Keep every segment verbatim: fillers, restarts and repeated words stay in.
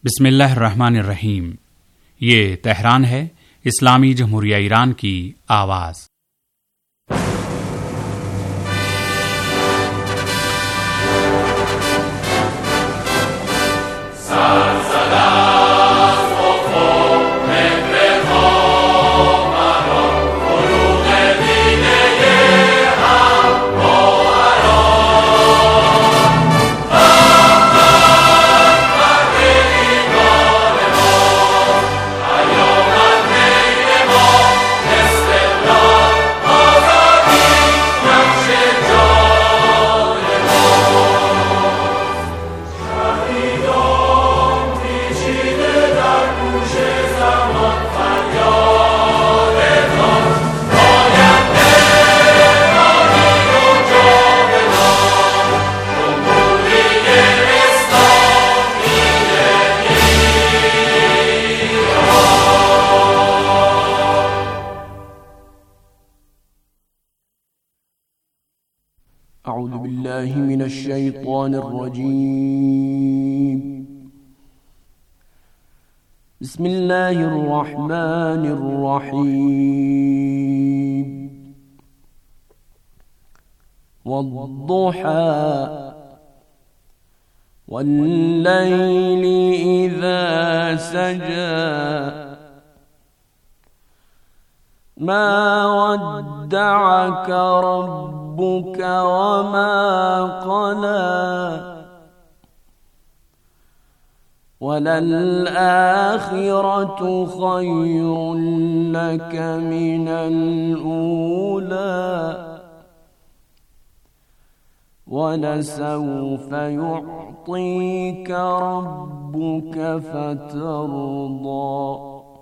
बिस्मिल्लाहिर्रहमानिर्रहीम। ये तेहरान है, इस्लामी जमहूरिया ईरान की आवाज़। أعوذ بالله من الشيطان الرجيم. بسم الله الرحمن الرحيم. والضحى والليل إذا سجى ما ودعك ربك وما قلى وللآخرة خير لك من الأولى ولسوف يعطيك ربك فترضى.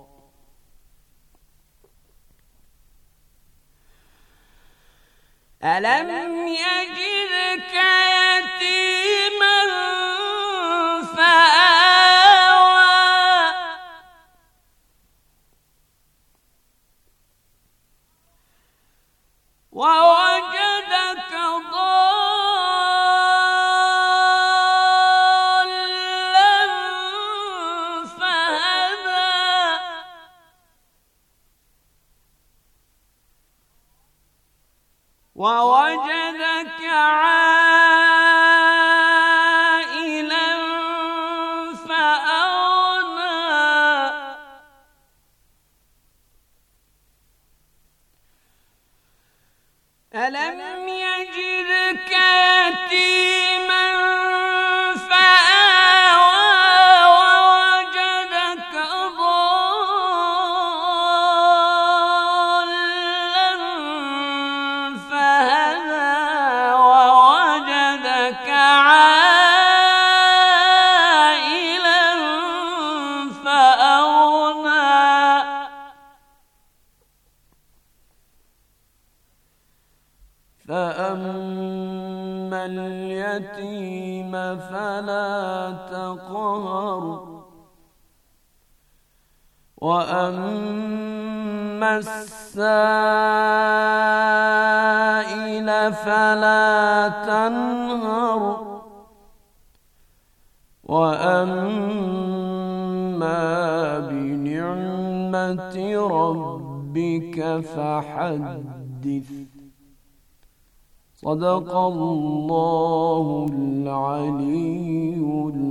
ألم يجدك يتيما فآوى ووجدك ضالا فهدى ووجدك عائلا فأغنى ألم يجدك يتيما فآوى ووجدك ضالا فهدى ووجدك عائلا فأغنى فأما اليتيم فلا تقهر وأما السائل فلا تنهر وأما بنعمة ربك فحدث. صدق الله العلي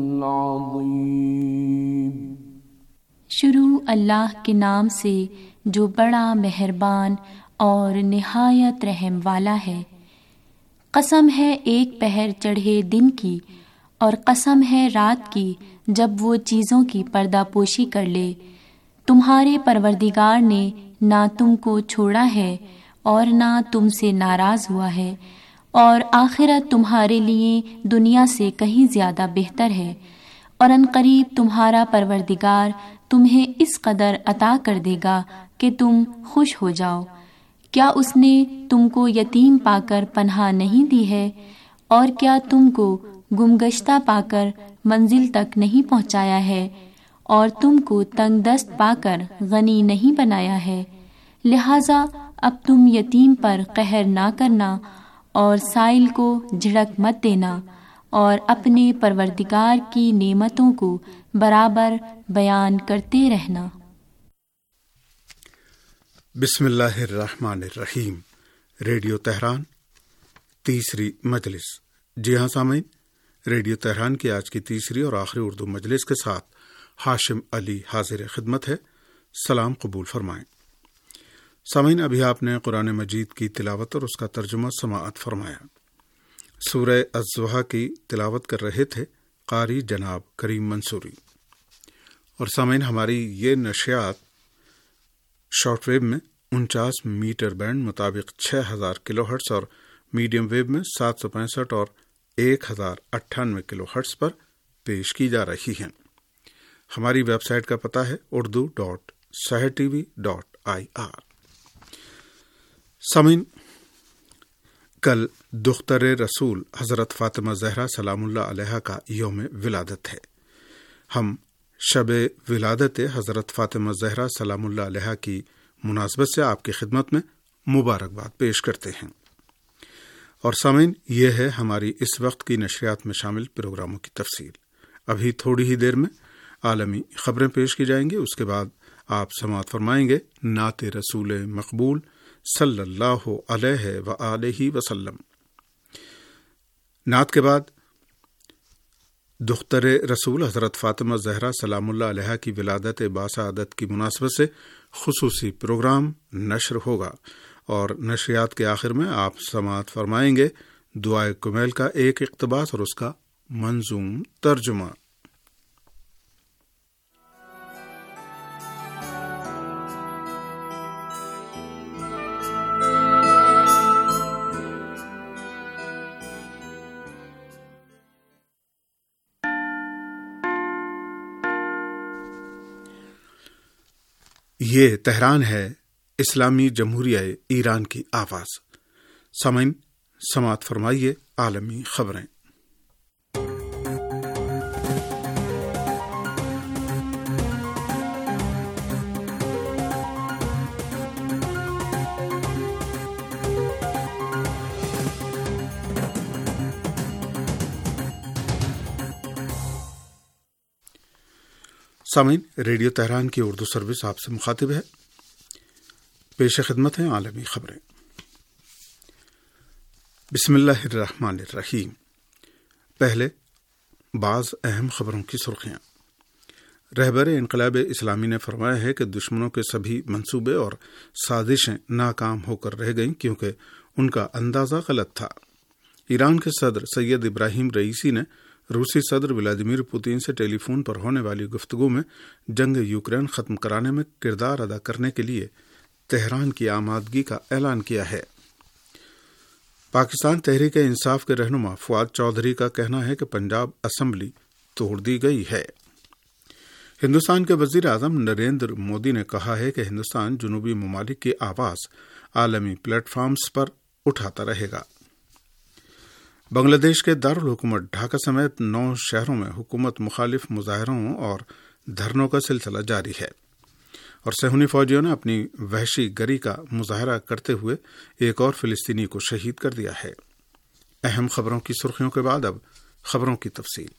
العظيم. शुरू अल्लाह के नाम से जो बड़ा मेहरबान और निहायत रहम वाला है। कसम है एक पहर चढ़े दिन की और कसम है रात की जब वो चीज़ों की पर्दापोशी कर ले। तुम्हारे परवरदिगार ने ना तुमको छोड़ा है और ना तुमसे नाराज़ हुआ है, और आखिरत तुम्हारे लिए दुनिया से कहीं ज़्यादा बेहतर है, और अनकरीब तुम्हारा परवरदिगार तुम्हें इस कदर अता कर देगा कि तुम खुश हो जाओ। क्या उसने तुमको यतीम पाकर पनाह नहीं दी है, और क्या तुमको गुमगश्ता पाकर मंजिल तक नहीं पहुँचाया है, और तुमको तंगदस्त पाकर गनी नहीं बनाया है। लिहाजा अब तुम यतीम पर कहर ना करना और साइल को झिड़क मत देना, और अपने परवरदिगार की नेमतों को برابر بیان کرتے رہنا۔ بسم اللہ الرحمن الرحیم۔ ریڈیو تہران تیسری مجلس۔ جی ہاں سامعین، ریڈیو تہران کی آج کی تیسری اور آخری اردو مجلس کے ساتھ ہاشم علی حاضر خدمت ہے۔ سلام قبول فرمائیں۔ سامعین، ابھی آپ نے قرآن مجید کی تلاوت اور اس کا ترجمہ سماعت فرمایا۔ سورہ الضحیٰ کی تلاوت کر رہے تھے قاری جناب کریم منصوری۔ اور سامعین، ہماری یہ نشریات شارٹ ویو میں انچاس میٹر بینڈ مطابق چھ ہزار کلو ہرٹز اور میڈیم ویو میں سات سو پینسٹھ اور ایک ہزار اٹھانوے کلو ہرٹز پر پیش کی جا رہی ہیں۔ ہماری ویب سائٹ کا پتہ ہے Urdu dot Sahar T V dot I R. سامعین، کل دختر رسول حضرت فاطمہ زہرا سلام اللہ علیہا کا یوم ولادت ہے۔ ہم شب ولادت حضرت فاطمہ زہرا سلام اللہ علیہا کی مناسبت سے آپ کی خدمت میں مبارکباد پیش کرتے ہیں۔ اور سامعین، یہ ہے ہماری اس وقت کی نشریات میں شامل پروگراموں کی تفصیل۔ ابھی تھوڑی ہی دیر میں عالمی خبریں پیش کی جائیں گی، اس کے بعد آپ سماعت فرمائیں گے نعت رسول مقبول صلی اللہ علیہ وآلہ وسلم۔ نعت کے بعد دختر رسول حضرت فاطمہ زہرا سلام اللہ علیہا کی ولادت باسعادت کی مناسبت سے خصوصی پروگرام نشر ہوگا، اور نشریات کے آخر میں آپ سماعت فرمائیں گے دعائے کمیل کا ایک اقتباس اور اس کا منظوم ترجمہ۔ یہ تہران ہے، اسلامی جمہوریہ ایران کی آواز۔ سامعین، سماعت فرمائیے عالمی خبریں۔ سامعین، ریڈیو تہران کی اردو سروس آپ سے مخاطب ہے۔ پیش خدمت ہیں عالمی خبریں۔ بسم اللہ الرحمن الرحیم۔ پہلے بعض اہم خبروں کی سرخیاں۔ رہبر انقلاب اسلامی نے فرمایا ہے کہ دشمنوں کے سبھی منصوبے اور سازشیں ناکام ہو کر رہ گئیں کیونکہ ان کا اندازہ غلط تھا۔ ایران کے صدر سید ابراہیم رئیسی نے روسی صدر ولادیمیر پوتین سے ٹیلی فون پر ہونے والی گفتگو میں جنگ یوکرین ختم کرانے میں کردار ادا کرنے کے لیے تہران کی آمادگی کا اعلان کیا ہے۔ پاکستان تحریک انصاف کے رہنما فواد چودھری کا کہنا ہے کہ پنجاب اسمبلی توڑ دی گئی ہے۔ ہندوستان کے وزیر اعظم نریندر مودی نے کہا ہے کہ ہندوستان جنوبی ممالک کی آواز عالمی پلیٹ فارمز پر اٹھاتا رہے گا۔ بنگلہ دیش کے دارالحکومت ڈھاکہ سمیت نو شہروں میں حکومت مخالف مظاہروں اور دھرنوں کا سلسلہ جاری ہے، اور صہیونی فوجیوں نے اپنی وحشی گری کا مظاہرہ کرتے ہوئے ایک اور فلسطینی کو شہید کر دیا ہے۔ اہم خبروں کی سرخیوں کے بعد اب خبروں کی تفصیل۔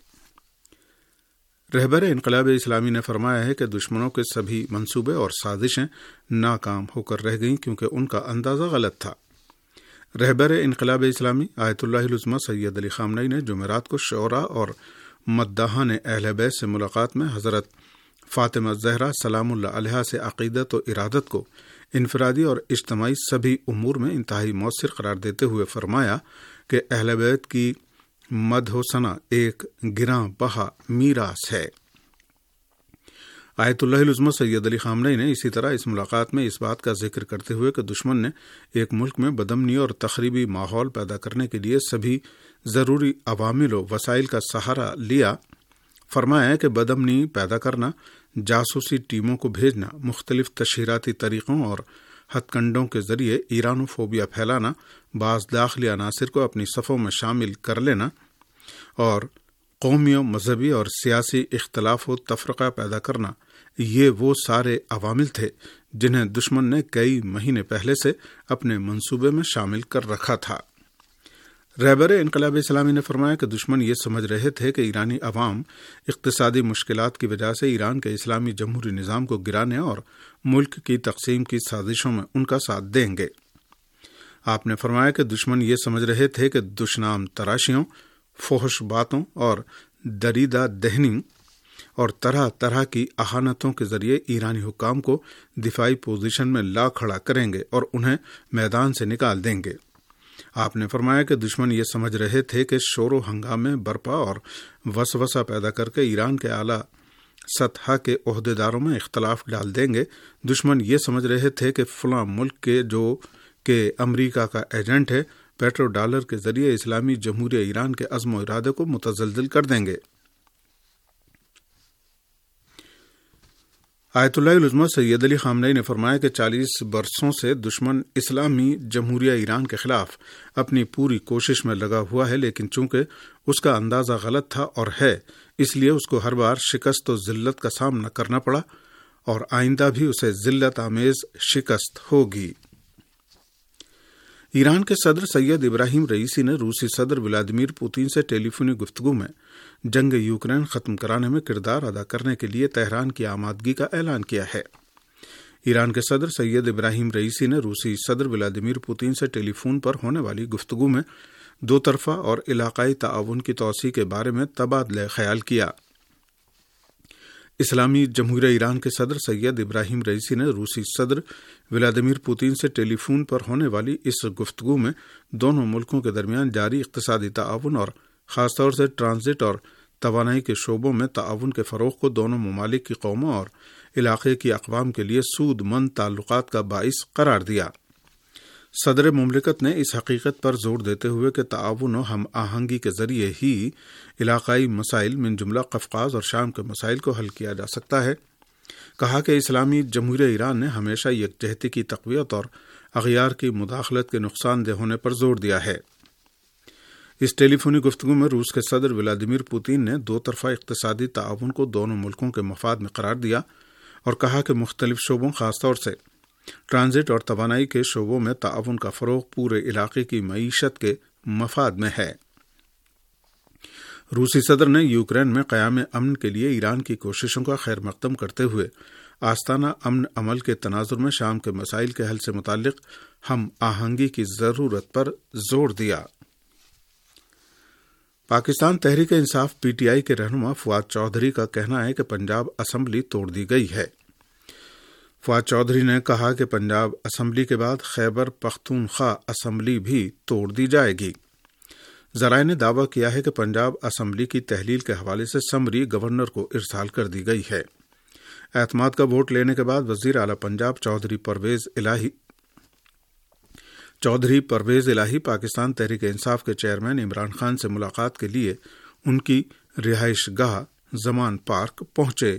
رہبر انقلاب اسلامی نے فرمایا ہے کہ دشمنوں کے سبھی منصوبے اور سازشیں ناکام ہو کر رہ گئیں کیونکہ ان کا اندازہ غلط تھا۔ رہبر انقلاب اسلامی آیت اللہ العظمہ سید علی خامنئی نے جمعرات کو شعراء اور مداحان اہل بیت سے ملاقات میں حضرت فاطمہ زہرا سلام اللہ علیہا سے عقیدت و ارادت کو انفرادی اور اجتماعی سبھی امور میں انتہائی مؤثر قرار دیتے ہوئے فرمایا کہ اہل بیت کی مدح و ثنا ایک گراں بہا میراث ہے۔ آیت اللہ العظمہ سید علی خامنئی نے اسی طرح اس ملاقات میں اس بات کا ذکر کرتے ہوئے کہ دشمن نے ایک ملک میں بدامنی اور تخریبی ماحول پیدا کرنے کے لیے سبھی ضروری عوامل و وسائل کا سہارا لیا، فرمایا کہ بدامنی پیدا کرنا، جاسوسی ٹیموں کو بھیجنا، مختلف تشہیراتی طریقوں اور ہتھ کنڈوں کے ذریعے ایرانوفوبیا پھیلانا، بعض داخلی عناصر کو اپنی صفوں میں شامل کر لینا اور قومی و مذہبی اور سیاسی اختلاف و تفرقہ پیدا کرنا، یہ وہ سارے عوامل تھے جنہیں دشمن نے کئی مہینے پہلے سے اپنے منصوبے میں شامل کر رکھا تھا۔ رہبر انقلاب اسلامی نے فرمایا کہ دشمن یہ سمجھ رہے تھے کہ ایرانی عوام اقتصادی مشکلات کی وجہ سے ایران کے اسلامی جمہوری نظام کو گرانے اور ملک کی تقسیم کی سازشوں میں ان کا ساتھ دیں گے۔ آپ نے فرمایا کہ دشمن یہ سمجھ رہے تھے کہ دشنام تراشیوں، فحش باتوں اور دریدہ دہنی اور طرح طرح کی اہانتوں کے ذریعے ایرانی حکام کو دفاعی پوزیشن میں لا کھڑا کریں گے اور انہیں میدان سے نکال دیں گے۔ آپ نے فرمایا کہ دشمن یہ سمجھ رہے تھے کہ شور و ہنگامے برپا اور وسوسہ پیدا کر کے ایران کے اعلیٰ سطح کے عہدیداروں میں اختلاف ڈال دیں گے۔ دشمن یہ سمجھ رہے تھے کہ فلاں ملک کے جو کہ امریکہ کا ایجنٹ ہے پیٹرو ڈالر کے ذریعے اسلامی جمہوریہ ایران کے عزم و ارادے کو متزلزل کر دیں گے۔ آیت اللہ العظمہ سید علی خامنئی نے فرمایا کہ چالیس برسوں سے دشمن اسلامی جمہوریہ ایران کے خلاف اپنی پوری کوشش میں لگا ہوا ہے، لیکن چونکہ اس کا اندازہ غلط تھا اور ہے، اس لیے اس کو ہر بار شکست و ذلت کا سامنا کرنا پڑا اور آئندہ بھی اسے ذلت آمیز شکست ہوگی۔ ایران کے صدر سید ابراہیم رئیسی نے روسی صدر ولادیمیر پوتین سے ٹیلی فونی گفتگو میں جنگ یوکرین ختم کرانے میں کردار ادا کرنے کے لیے تہران کی آمادگی کا اعلان کیا ہے۔ ایران کے صدر سید ابراہیم رئیسی نے روسی صدر ولادیمیر پوتین سے ٹیلی فون پر ہونے والی گفتگو میں دو طرفہ اور علاقائی تعاون کی توسیع کے بارے میں تبادلہ خیال کیا۔ اسلامی جمہوریہ ایران کے صدر سید ابراہیم رئیسی نے روسی صدر ولادیمیر پوتین سے ٹیلی فون پر ہونے والی اس گفتگو میں دونوں ملکوں کے درمیان جاری اقتصادی تعاون اور خاص طور سے ٹرانزٹ اور توانائی کے شعبوں میں تعاون کے فروغ کو دونوں ممالک کی قوموں اور علاقے کی اقوام کے لیے سود مند تعلقات کا باعث قرار دیا۔ صدر مملکت نے اس حقیقت پر زور دیتے ہوئے کہ تعاون و ہم آہنگی کے ذریعے ہی علاقائی مسائل من جملہ قفقاز اور شام کے مسائل کو حل کیا جا سکتا ہے، کہا کہ اسلامی جمہوریہ ایران نے ہمیشہ یکجہتی کی تقویت اور اغیار کی مداخلت کے نقصان دہ ہونے پر زور دیا ہے۔ اس ٹیلی فونی گفتگو میں روس کے صدر ولادیمیر پوتین نے دو طرفہ اقتصادی تعاون کو دونوں ملکوں کے مفاد میں قرار دیا اور کہا کہ مختلف شعبوں خاص طور سے ٹرانزٹ اور توانائی کے شعبوں میں تعاون کا فروغ پورے علاقے کی معیشت کے مفاد میں ہے۔ روسی صدر نے یوکرین میں قیام امن کے لیے ایران کی کوششوں کا خیر مقدم کرتے ہوئے آستانہ امن عمل کے تناظر میں شام کے مسائل کے حل سے متعلق ہم آہنگی کی ضرورت پر زور دیا۔ Pakistan Tehreek Insaf P T I کے رہنما فواد چودھری کا کہنا ہے کہ پنجاب اسمبلی توڑ دی گئی ہے۔ فواد چودھری نے کہا کہ پنجاب اسمبلی کے بعد خیبر پختونخوا اسمبلی بھی توڑ دی جائے گی۔ ذرائع نے دعویٰ کیا ہے کہ پنجاب اسمبلی کی تحلیل کے حوالے سے سمری گورنر کو ارسال کر دی گئی ہے۔ اعتماد کا ووٹ لینے کے بعد وزیر اعلی پنجاب چودھری پرویز الہی چودھری پرویز الہی پاکستان تحریک انصاف کے چیئرمین عمران خان سے ملاقات کے لیے ان کی رہائش گاہ زمان پارک پہنچے۔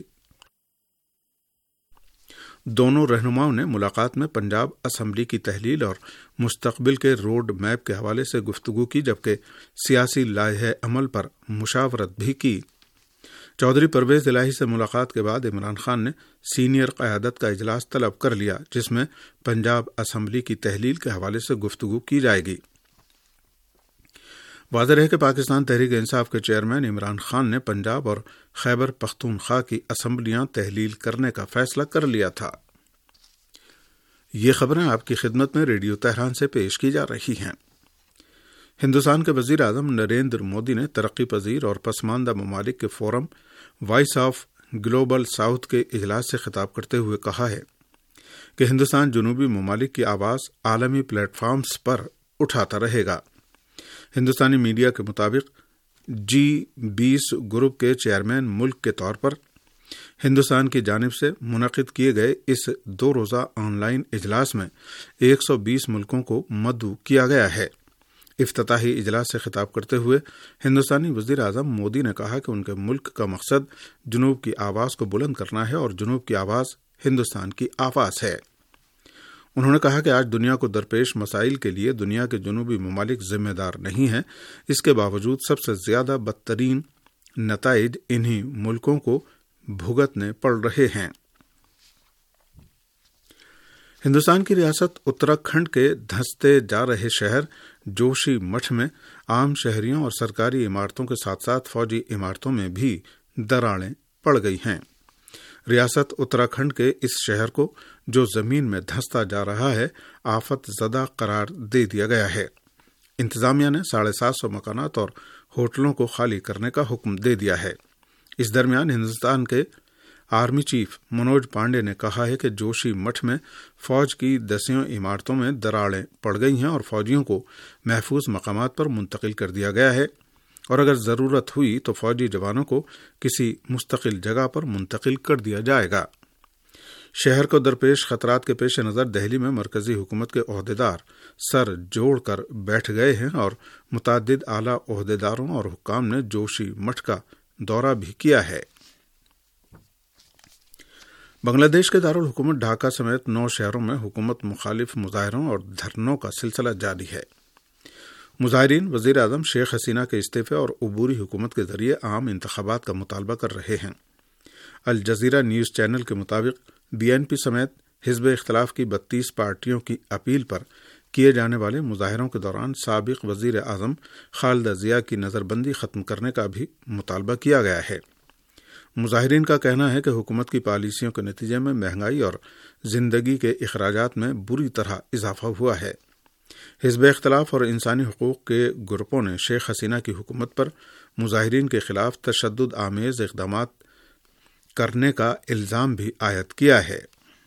دونوں رہنماؤں نے ملاقات میں پنجاب اسمبلی کی تحلیل اور مستقبل کے روڈ میپ کے حوالے سے گفتگو کی، جبکہ سیاسی لائحہ عمل پر مشاورت بھی کی۔ چودھری پرویز الہی سے ملاقات کے بعد عمران خان نے سینئر قیادت کا اجلاس طلب کر لیا، جس میں پنجاب اسمبلی کی تحلیل کے حوالے سے گفتگو کی جائے گی۔ واضح ہے کہ پاکستان تحریک انصاف کے چیئرمین عمران خان نے پنجاب اور خیبر پختونخوا کی اسمبلیاں تحلیل کرنے کا فیصلہ کر لیا تھا۔ یہ خبریں آپ کی خدمت میں ریڈیو تہران سے پیش کی جا رہی ہیں۔ ہندوستان کے وزیر اعظم نریندر مودی نے ترقی پذیر اور پسماندہ ممالک کے forum voice of global south کے اجلاس سے خطاب کرتے ہوئے کہا ہے کہ ہندوستان جنوبی ممالک کی آواز عالمی پلیٹ فارمز پر اٹھاتا رہے گا۔ ہندوستانی میڈیا کے مطابق جی بیس گروپ کے چیئرمین ملک کے طور پر ہندوستان کی جانب سے منعقد کیے گئے اس دو روزہ آن لائن اجلاس میں ایک سو بیس ملکوں کو مدعو کیا گیا ہے۔ افتتاحی اجلاس سے خطاب کرتے ہوئے ہندوستانی وزیر اعظم مودی نے کہا کہ ان کے ملک کا مقصد جنوب کی آواز کو بلند کرنا ہے اور جنوب کی آواز ہندوستان کی آواز ہے۔ انہوں نے کہا کہ آج دنیا کو درپیش مسائل کے لیے دنیا کے جنوبی ممالک ذمہ دار نہیں ہیں، اس کے باوجود سب سے زیادہ بدترین نتائج انہی ملکوں کو بھگتنے پڑ رہے ہیں۔ ہندوستان کی ریاست اتراکھنڈ کے دھنستے جا رہے شہر جوشی مٹھ میں عام شہریوں اور سرکاری عمارتوں کے ساتھ ساتھ فوجی عمارتوں میں بھی دراڑیں پڑ گئی ہیں۔ ریاست اتراکھنڈ کے اس شہر کو جو زمین میں دھنستا جا رہا ہے آفت زدہ قرار دے دیا گیا ہے۔ انتظامیہ نے ساڑھے سات سو مکانات اور ہوٹلوں کو خالی کرنے کا حکم دے دیا ہے۔ اس درمیان ہندوستان کے آرمی چیف منوج پانڈے نے کہا ہے کہ جوشی مٹھ میں فوج کی دسیوں عمارتوں میں دراڑیں پڑ گئی ہیں اور فوجیوں کو محفوظ مقامات پر منتقل کر دیا گیا ہے، اور اگر ضرورت ہوئی تو فوجی جوانوں کو کسی مستقل جگہ پر منتقل کر دیا جائے گا۔ شہر کو درپیش خطرات کے پیش نظر دہلی میں مرکزی حکومت کے عہدیدار سر جوڑ کر بیٹھ گئے ہیں اور متعدد اعلیٰ عہدیداروں اور حکام نے جوشی مٹھ کا دورہ بھی کیا ہے۔ بنگلہ دیش کے دارالحکومت ڈھاکہ سمیت نو شہروں میں حکومت مخالف مظاہروں اور دھرنوں کا سلسلہ جاری ہے۔ مظاہرین وزیر اعظم شیخ حسینہ کے استعفے اور عبوری حکومت کے ذریعے عام انتخابات کا مطالبہ کر رہے ہیں۔ الجزیرہ نیوز چینل کے مطابق بی این پی سمیت حزب اختلاف کی بتیس پارٹیوں کی اپیل پر کیے جانے والے مظاہروں کے دوران سابق وزیر اعظم خالدہ ضیاء کی نظر بندی ختم کرنے کا بھی مطالبہ کیا گیا ہے۔ مظاہرین کا کہنا ہے کہ حکومت کی پالیسیوں کے نتیجے میں مہنگائی اور زندگی کے اخراجات میں بری طرح اضافہ ہوا ہے۔ حزب اختلاف اور انسانی حقوق کے گروپوں نے شیخ حسینہ کی حکومت پر مظاہرین کے خلاف تشدد آمیز اقدامات کرنے کا الزام بھی عائد کیا ہے۔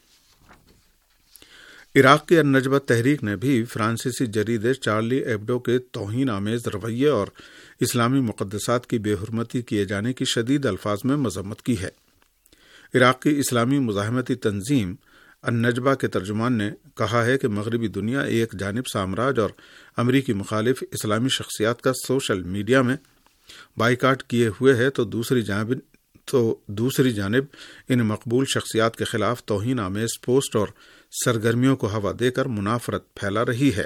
عراق کی النجبہ تحریک نے بھی فرانسیسی جریدے چارلی ایبڈو کے توہین آمیز رویے اور اسلامی مقدسات کی بے حرمتی کیے جانے کی شدید الفاظ میں مذمت کی ہے۔ عراق کی اسلامی مزاحمتی تنظیم النجبہ کے ترجمان نے کہا ہے کہ مغربی دنیا ایک جانب سامراج اور امریکی مخالف اسلامی شخصیات کا سوشل میڈیا میں بائیکاٹ کیے ہوئے ہے تو دوسری جانب تو دوسری جانب ان مقبول شخصیات کے خلاف توہین آمیز پوسٹ اور سرگرمیوں کو ہوا دے کر منافرت پھیلا رہی ہے۔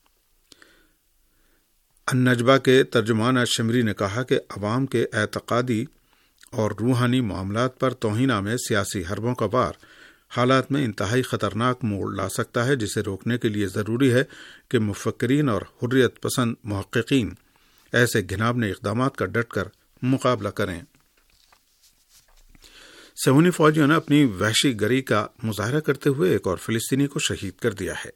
النجبہ کے ترجمان الشمری نے کہا کہ عوام کے اعتقادی اور روحانی معاملات پر توہین آمیز سیاسی حربوں کا وار حالات میں انتہائی خطرناک موڑ لا سکتا ہے، جسے روکنے کے لیے ضروری ہے کہ مفکرین اور حریت پسند محققین ایسے گھناونے اقدامات کا ڈٹ کر مقابلہ کریں۔ صہیونی فوجیوں نے اپنی وحشی گری کا مظاہرہ کرتے ہوئے ایک اور فلسطینی کو شہید کر دیا ہے۔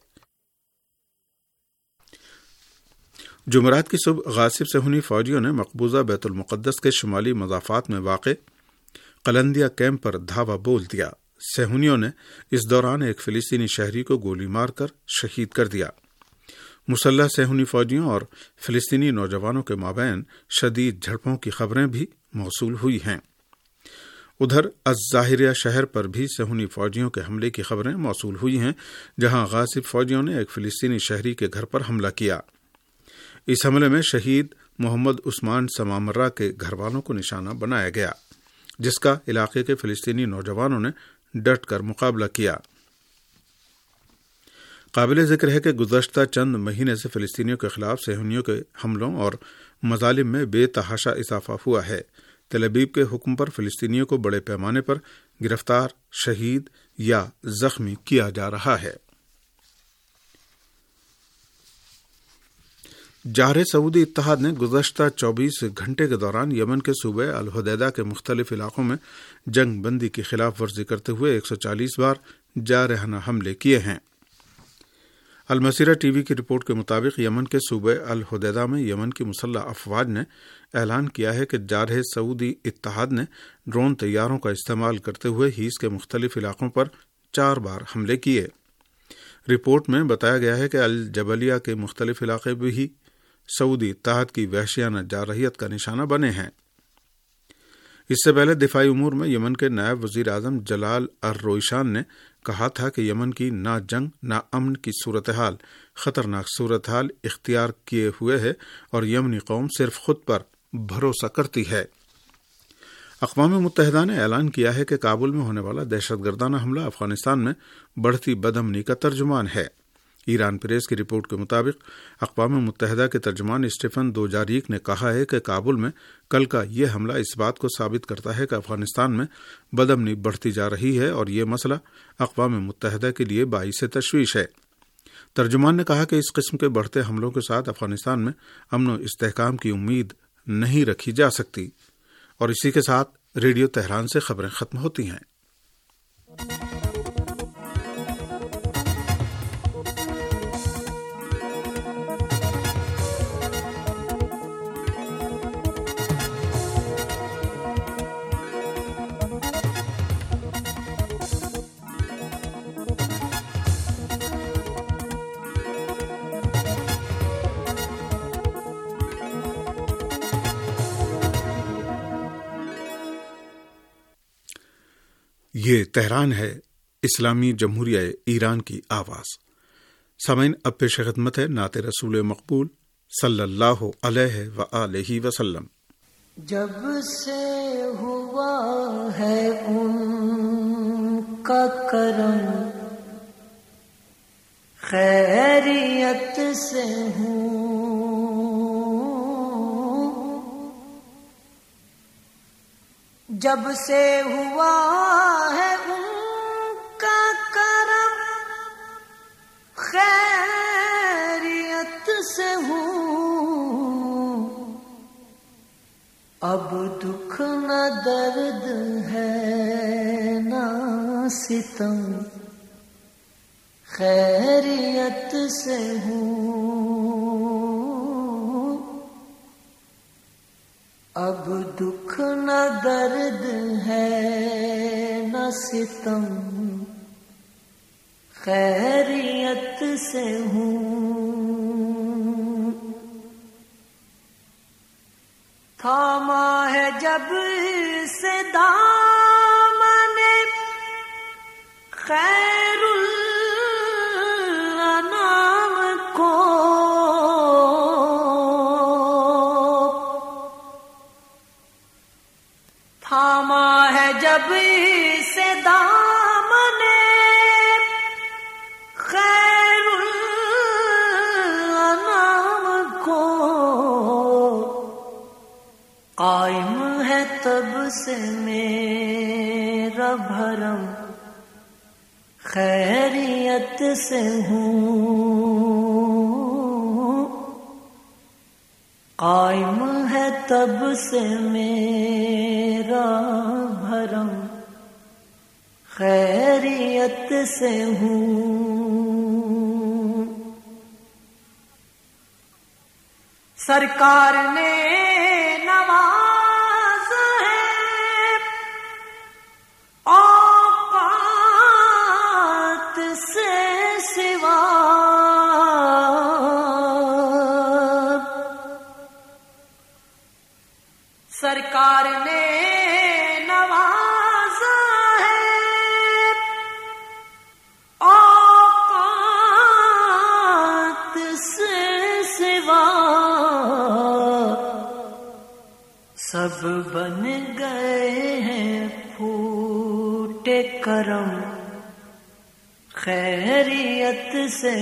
جمعرات کی صبح غاصب صہیونی فوجیوں نے مقبوضہ بیت المقدس کے شمالی مضافات میں واقع قلندیہ کیمپ پر دھاوا بول دیا۔ صہیونیوں نے اس دوران ایک فلسطینی شہری کو گولی مار کر شہید کر دیا۔ مسلح صہیونی فوجیوں اور فلسطینی نوجوانوں کے مابین شدید جھڑپوں کی خبریں بھی موصول ہوئی ہیں۔ ادھر الظاہریہ شہر پر بھی صہیونی فوجیوں کے حملے کی خبریں موصول ہوئی ہیں، جہاں غاصب فوجیوں نے ایک فلسطینی شہری کے گھر پر حملہ کیا۔ اس حملے میں شہید محمد عثمان سمامرہ کے گھر والوں کو نشانہ بنایا گیا، جس کا علاقے کے فلسطینی نوجوانوں نے ڈٹ کر مقابلہ کیا۔ قابل ذکر ہے کہ گزشتہ چند مہینے سے فلسطینیوں کے خلاف صہیونیوں کے حملوں اور مظالم میں بے تحاشا اضافہ ہوا ہے۔ تل ابیب کے حکم پر فلسطینیوں کو بڑے پیمانے پر گرفتار، شہید یا زخمی کیا جا رہا ہے۔ جارح سعودی اتحاد نے گزشتہ چوبیس گھنٹے کے دوران یمن کے صوبے الحدیدہ کے مختلف علاقوں میں جنگ بندی کی خلاف ورزی کرتے ہوئے ایک سو چالیس بار جارحانہ حملے کیے ہیں۔ المسیرہ ٹی وی کی رپورٹ کے مطابق یمن کے صوبے الحدیدہ میں یمن کی مسلح افواج نے اعلان کیا ہے کہ جارح سعودی اتحاد نے ڈرون طیاروں کا استعمال کرتے ہوئے حیض کے مختلف علاقوں پر چار بار حملے کیے۔ رپورٹ میں بتایا گیا ہے کہ الجبلیہ کے مختلف علاقے بھی سعودی اتحاد کی وحشیانہ جارحیت کا نشانہ بنے ہیں۔ اس سے پہلے دفاعی امور میں یمن کے نائب وزیر اعظم جلال الرویشان نے کہا تھا کہ یمن کی نہ جنگ نہ امن کی صورتحال خطرناک صورتحال اختیار کیے ہوئے ہے اور یمنی قوم صرف خود پر بھروسہ کرتی ہے۔ اقوام متحدہ نے اعلان کیا ہے کہ کابل میں ہونے والا دہشت گردانہ حملہ افغانستان میں بڑھتی بدامنی کا ترجمان ہے۔ ایران پریس کی رپورٹ کے مطابق اقوام متحدہ کے ترجمان اسٹیفن دوجاریک نے کہا ہے کہ کابل میں کل کا یہ حملہ اس بات کو ثابت کرتا ہے کہ افغانستان میں بدامنی بڑھتی جا رہی ہے اور یہ مسئلہ اقوام متحدہ کے لیے باعث تشویش ہے۔ ترجمان نے کہا کہ اس قسم کے بڑھتے حملوں کے ساتھ افغانستان میں امن و استحکام کی امید نہیں رکھی جا سکتی، اور اسی کے ساتھ ریڈیو تہران سے خبریں ختم ہوتی ہیں۔ یہ تہران ہے، اسلامی جمہوریہ ایران کی آواز۔ سامعین، اب پیش خدمت ہے نعت رسول مقبول صلی اللہ علیہ وآلہ وسلم۔ جب سے ہوا ہے ان کا کرم، خیریت سے ہوں، جب سے ہوا ہے ان کا کرم، خیریت سے ہوں، اب دکھ نہ درد ہے نہ ستم، خیریت سے ہوں، اب دکھ نہ درد ہے نہ ستم، خیریت سے ہوں، تھاما ہے جب سے دامن خیر الانام کو، تھاما ہے جب سے دامن خیر الانام کو، قائم ہے تب سے میرا بھرم، خیریت سے ہوں، قائم ہے تب سے میرا بھرم، خیریت سے ہوں، سرکار نے نواز ہے اوقات سے سوا، سرکار نے نوازا ہے اوقات سے سوا، سب بن گئے ہیں پھوٹے کرم، خیریت سے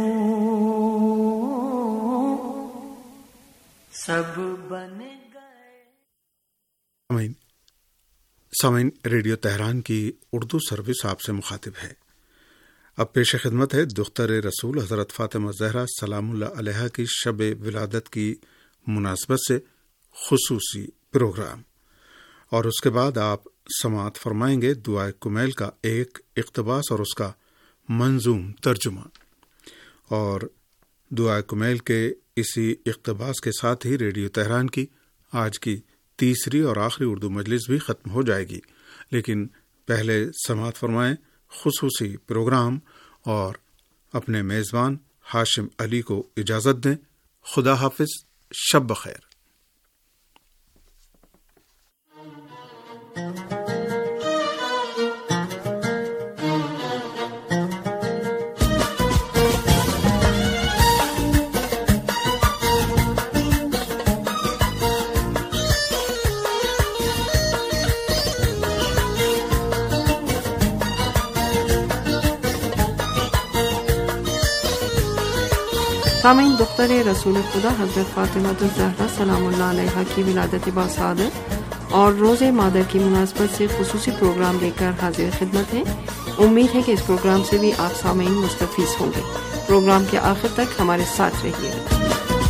ہوں، سب بن گئے۔ سامعین، ریڈیو تہران کی اردو سروس آپ سے مخاطب ہے۔ اب پیش خدمت ہے دختر رسول حضرت فاطمہ زہرا سلام اللہ علیہا کی شب ولادت کی مناسبت سے خصوصی پروگرام، اور اس کے بعد آپ سماعت فرمائیں گے دعائے کمیل کا ایک اقتباس اور اس کا منظوم ترجمہ، اور دعائے کمیل کے اسی اقتباس کے ساتھ ہی ریڈیو تہران کی آج کی تیسری اور آخری اردو مجلس بھی ختم ہو جائے گی، لیکن پہلے سماعت فرمائیں خصوصی پروگرام اور اپنے میزبان ہاشم علی کو اجازت دیں۔ خدا حافظ، شب بخیر۔ سامعین، دختر رسول خدا حضرت فاطمہ الزہرا سلام اللہ علیہا کی ولادت باسعادت اور روز مادر کی مناسبت سے خصوصی پروگرام لے کر حاضر خدمت ہیں۔ امید ہے کہ اس پروگرام سے بھی آپ سامعین مستفیض ہوں گے۔ پروگرام کے آخر تک ہمارے ساتھ رہیے گا۔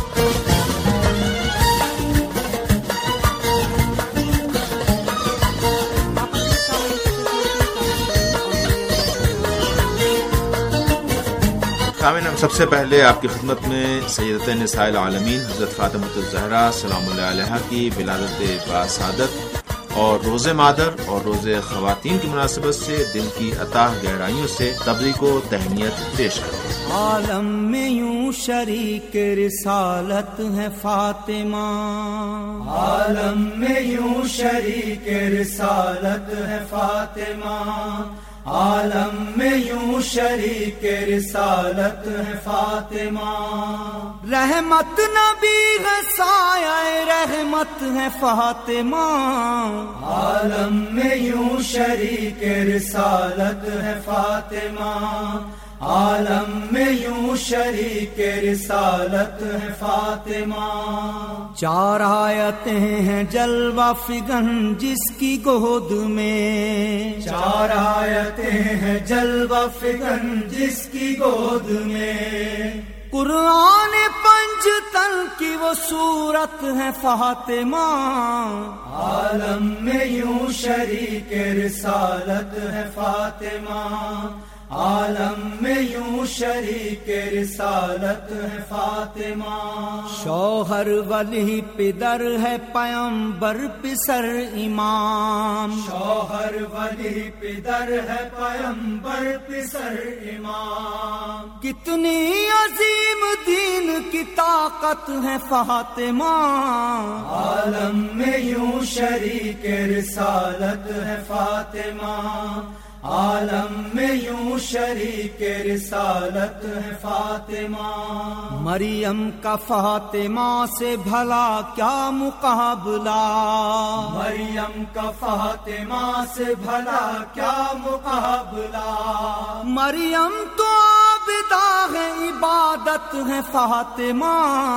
سامعین، ہم سب سے پہلے آپ کی خدمت میں سیدۃ نساء العالمین حضرت فاطمہ الزہرا سلام اللہ علیہا کی ولادت باسعادت اور روز مادر اور روز خواتین کی مناسبت سے دل کی اتاہ گہرائیوں سے تبریک و تہنیت پیش کرتے ہیں۔ عالم میں یوں شریک رسالت ہے فاطمہ، عالم میں یوں شریک رسالت ہے فاطمہ، عالم میں یوں شریک رسالت ہے فاطمہ، رحمت نبی ہے سایہ رحمت ہے فاطمہ، عالم میں یوں شریک رسالت ہے فاطمہ، عالم میں یوں شریک رسالت ہے فاطمہ، چار آیتیں ہیں جلوہ فگن جس کی گود میں، چار آیتیں ہیں جلوہ فگن جس کی گود میں، قرآن پنج تن کی وہ صورت ہے فاطمہ، عالم میں یوں شریک رسالت ہے فاطمہ، عالم میں یوں شریک رسالت ہے فاطمہ، شوہر ولی پدر ہے پیمبر پسر امام، شوہر ولی پدر ہے پیمبر پسر امام، کتنی عظیم دین کی طاقت ہے فاطمہ، عالم میں یوں شریک رسالت ہے فاطمہ، عالم میں یوں شریک رسالت ہے فاطمہ، مریم کا فاطمہ سے بھلا کیا مقابلہ، مریم کا فاطمہ سے بھلا کیا مقابلہ، مریم تو عابدہ ہے عبادت ہے فاطمہ،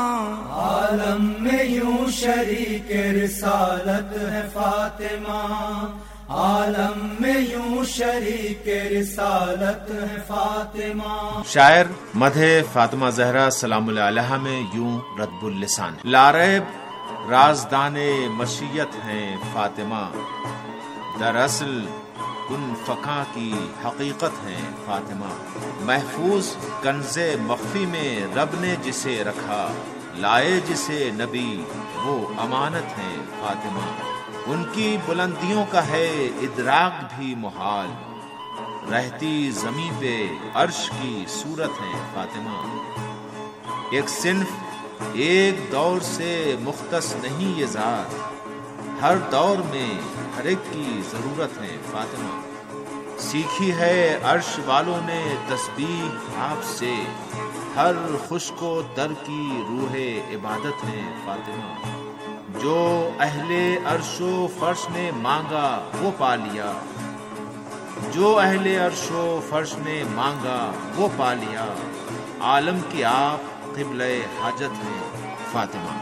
عالم میں یوں شریک رسالت ہے فاطمہ، عالم میں یوں شریک رسالت ہے فاطمہ۔ شاعر مدح فاطمہ زہرا سلام اللہ علیہا میں یوں ردب اللسان، لاریب رازدان مشیت ہیں فاطمہ، دراصل کن فکاں کی حقیقت ہیں فاطمہ، محفوظ کنز مخفی میں رب نے جسے رکھا، لائے جسے نبی وہ امانت ہیں فاطمہ، ان کی بلندیوں کا ہے ادراک بھی محال، رہتی زمین پہ عرش کی صورت ہے فاطمہ، ایک صنف ایک دور سے مختص نہیں یہ ذات، ہر دور میں ہر ایک کی ضرورت ہے فاطمہ، سیکھی ہے عرش والوں نے تسبیح آپ سے، ہر خشک و تر کی روح عبادت ہے فاطمہ، جو اہل عرش و فرش نے مانگا وہ پا لیا، جو اہل عرش و فرش نے مانگا وہ پا لیا، عالم کی آپ قبلہ حاجت ہے فاطمہ۔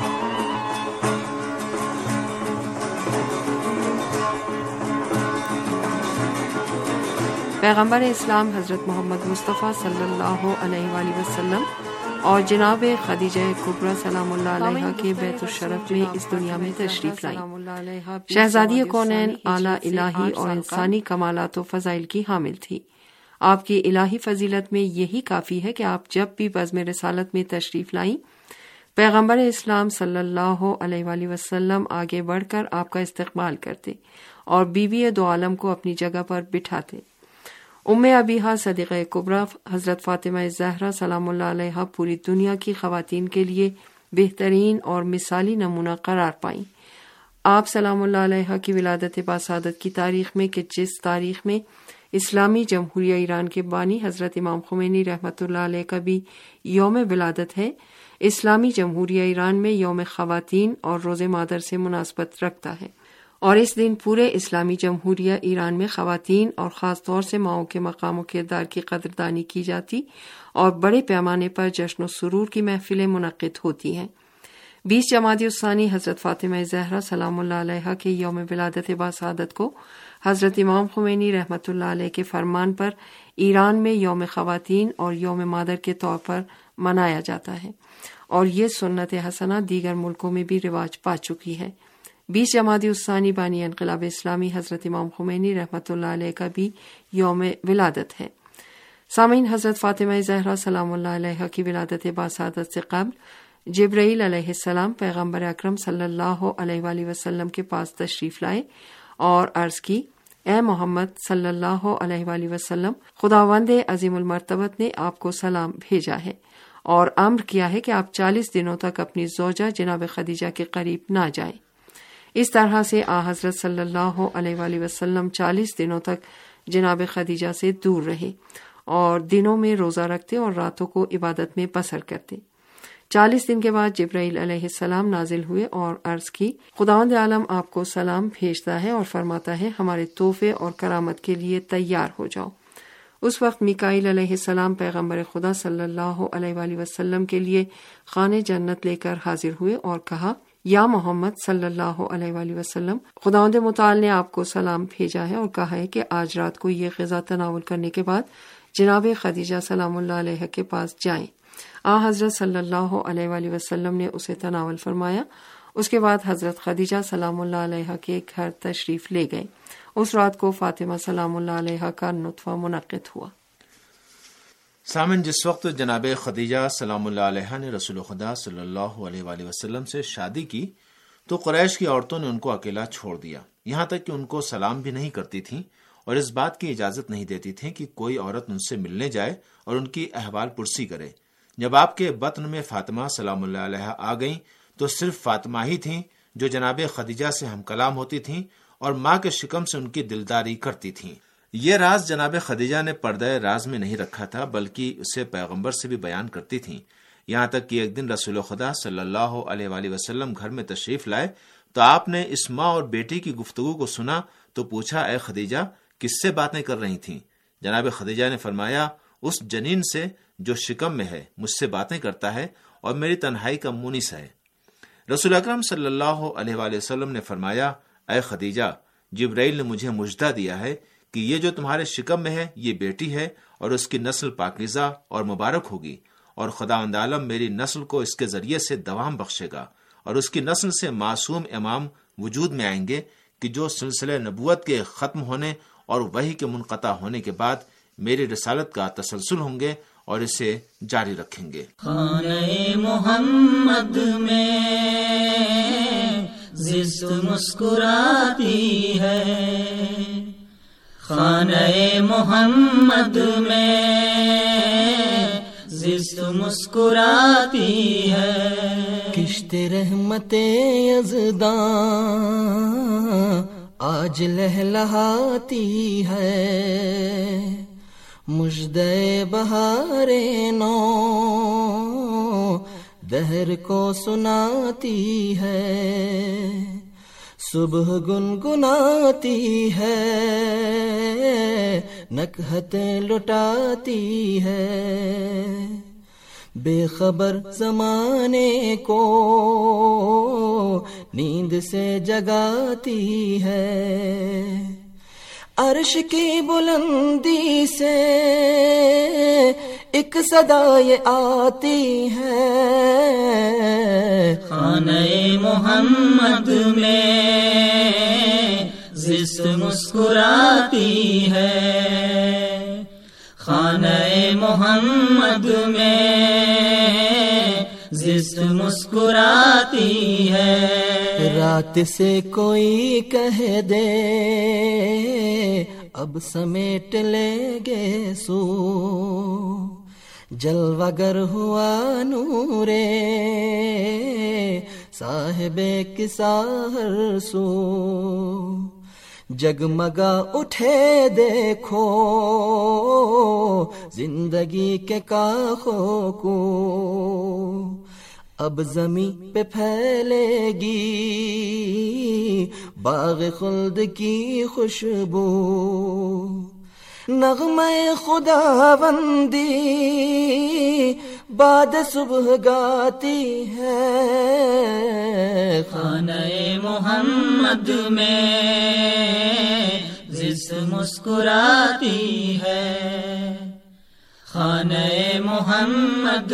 پیغمبر اسلام حضرت محمد مصطفیٰ صلی اللہ علیہ وآلہ وسلم اور جناب خدیجہ کبریٰ سلام اللہ علیہا کے بیت الشرف میں اس دنیا میں تشریف لائیں۔ شہزادی کونین اعلیٰ الہی اور انسانی کمالات و فضائل کی حامل تھی۔ آپ کی الہی فضیلت میں یہی کافی ہے کہ آپ جب بھی بزم رسالت میں تشریف لائیں، پیغمبر اسلام صلی اللہ علیہ وآلہ وسلم آگے بڑھ کر آپ کا استقبال کرتے اور بیوی دو عالم کو اپنی جگہ پر بٹھاتے۔ ام ابیہا صدیقہ کبریٰ حضرت فاطمہ الزہرا سلام اللہ علیہا پوری دنیا کی خواتین کے لیے بہترین اور مثالی نمونہ قرار پائیں۔ آپ سلام اللہ علیہا کی ولادت باسعادت کی تاریخ میں کہ جس تاریخ میں اسلامی جمہوریہ ایران کے بانی حضرت امام خمینی رحمۃ اللہ علیہ کا بھی یوم ولادت ہے، اسلامی جمہوریہ ایران میں یوم خواتین اور روز مادر سے مناسبت رکھتا ہے، اور اس دن پورے اسلامی جمہوریہ ایران میں خواتین اور خاص طور سے ماؤں کے مقام و کردار کی قدردانی کی جاتی اور بڑے پیمانے پر جشن و سرور کی محفلیں منعقد ہوتی ہیں۔ بیس جمادی الثانی حضرت فاطمہ زہرا سلام اللہ علیہا کے یوم ولادت باسعادت کو حضرت امام خمینی رحمۃ اللہ علیہ کے فرمان پر ایران میں یوم خواتین اور یوم مادر کے طور پر منایا جاتا ہے، اور یہ سنت حسنہ دیگر ملکوں میں بھی رواج پا چکی ہے۔ بیس جمادی الثانی بانی انقلاب اسلامی حضرت امام خمینی رحمۃ اللہ علیہ کا بھی یوم ولادت ہے۔ سامعین، حضرت فاطمہ زہرا سلام اللہ علیہ کی ولادت باسعادت سے قبل جبرائیل علیہ السلام پیغمبر اکرم صلی اللہ علیہ وآلہ وسلم کے پاس تشریف لائے اور عرض کی، اے محمد صلی اللہ علیہ وآلہ وسلم، خداوند عظیم المرتبت نے آپ کو سلام بھیجا ہے اور امر کیا ہے کہ آپ چالیس دنوں تک اپنی زوجہ جناب خدیجہ کے قریب نہ جائیں۔ اس طرح سے آ حضرت صلی اللہ علیہ وآلہ وسلم چالیس دنوں تک جناب خدیجہ سے دور رہے اور دنوں میں روزہ رکھتے اور راتوں کو عبادت میں بسر کرتے۔ چالیس دن کے بعد جبرائیل علیہ السلام نازل ہوئے اور عرض کی، خداوند عالم آپ کو سلام بھیجتا ہے اور فرماتا ہے ہمارے تحفے اور کرامت کے لیے تیار ہو جاؤ۔ اس وقت میکائیل علیہ السلام پیغمبر خدا صلی اللہ علیہ وآلہ وسلم کے لیے خانے جنت لے کر حاضر ہوئے اور کہا، یا محمد صلی اللہ علیہ وآلہ وسلم، خداوند متعال نے آپ کو سلام بھیجا ہے اور کہا ہے کہ آج رات کو یہ غذا تناول کرنے کے بعد جناب خدیجہ سلام اللہ علیہ کے پاس جائیں۔ آ حضرت صلی اللہ علیہ وآلہ وسلم نے اسے تناول فرمایا۔ اس کے بعد حضرت خدیجہ سلام اللہ علیہ کے گھر تشریف لے گئے۔ اس رات کو فاطمہ سلام اللہ علیہ کا نطفہ منعقد ہوا۔ سامن، جس وقت جناب خدیجہ سلام اللہ علیہ نے رسول خدا صلی اللہ علیہ وآلہ وسلم سے شادی کی تو قریش کی عورتوں نے ان کو اکیلا چھوڑ دیا، یہاں تک کہ ان کو سلام بھی نہیں کرتی تھیں اور اس بات کی اجازت نہیں دیتی تھیں کہ کوئی عورت ان سے ملنے جائے اور ان کی احوال پرسی کرے۔ جب آپ کے بطن میں فاطمہ سلام اللہ علیہ آ گئیں تو صرف فاطمہ ہی تھیں جو جناب خدیجہ سے ہم کلام ہوتی تھیں اور ماں کے شکم سے ان کی دلداری کرتی تھیں۔ یہ راز جناب خدیجہ نے پردہ راز میں نہیں رکھا تھا، بلکہ اسے پیغمبر سے بھی بیان کرتی تھیں، یہاں تک کہ ایک دن رسول خدا صلی اللہ علیہ وآلہ وسلم گھر میں تشریف لائے تو آپ نے اس ماں اور بیٹی کی گفتگو کو سنا تو پوچھا، اے خدیجہ، کس سے باتیں کر رہی تھیں؟ جناب خدیجہ نے فرمایا، اس جنین سے جو شکم میں ہے، مجھ سے باتیں کرتا ہے اور میری تنہائی کا مونس ہے۔ رسول اکرم صلی اللہ علیہ وآلہ وسلم نے فرمایا، اے خدیجہ، جبرائیل نے مجھے مژدہ دیا ہے کہ یہ جو تمہارے شکم میں ہے یہ بیٹی ہے اور اس کی نسل پاکیزہ اور مبارک ہوگی، اور خداوند عالم میری نسل کو اس کے ذریعے سے دوام بخشے گا، اور اس کی نسل سے معصوم امام وجود میں آئیں گے کہ جو سلسلہ نبوت کے ختم ہونے اور وحی کے منقطع ہونے کے بعد میری رسالت کا تسلسل ہوں گے اور اسے جاری رکھیں گے۔ خانہ محمد میں زشت مسکراتی ہے، خانہ محمد میں زشت مسکراتی ہے، کشت رحمت یزداں آج لہلہاتی ہے، مژدہ بہار نو دہر کو سناتی ہے، صبح گنگناتی ہے، نکہت لٹاتی ہے، بے خبر زمانے کو نیند سے جگاتی ہے، عرش کی بلندی سے ایک صدا یہ آتی ہے، خانہ محمد میں زشت مسکراتی ہے، خانہ محمد میں زشت مسکراتی ہے، رات سے کوئی کہہ دے اب سمیٹ لیں گے سو، جلوہ گر ہوا نورے صاحب کساہر سو، جگمگا اٹھے دیکھو زندگی کے کاخوں کو، اب زمین پہ پھیلے گی باغ خلد کی خوشبو، نغمہ خدا بندی بعد صبح گاتی ہے، خانہ محمد میں زست مسکراتی ہے، خانہ محمد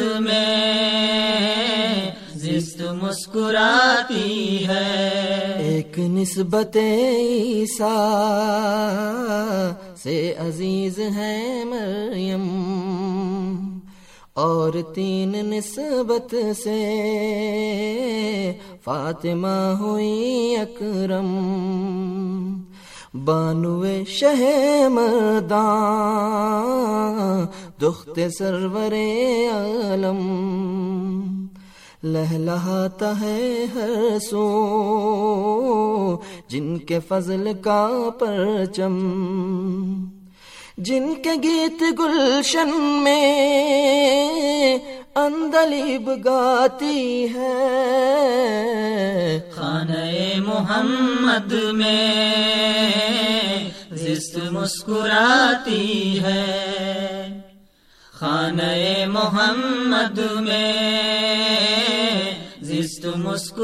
میں زست مسکراتی ہے۔ ایک نسبت عیسیٰ سے عزیز ہے مریم، اور تین نسبت سے فاطمہ ہوئی اکرم۔ بانوے شہ مردان دخت سرور عالم، لہلہاتا ہے ہر سو جن کے فضل کا پرچم، جن کے گیت گلشن میں اندلیب گاتی ہے، خانہ محمد میں زست مسکراتی ہے، خانہ محمد میں زست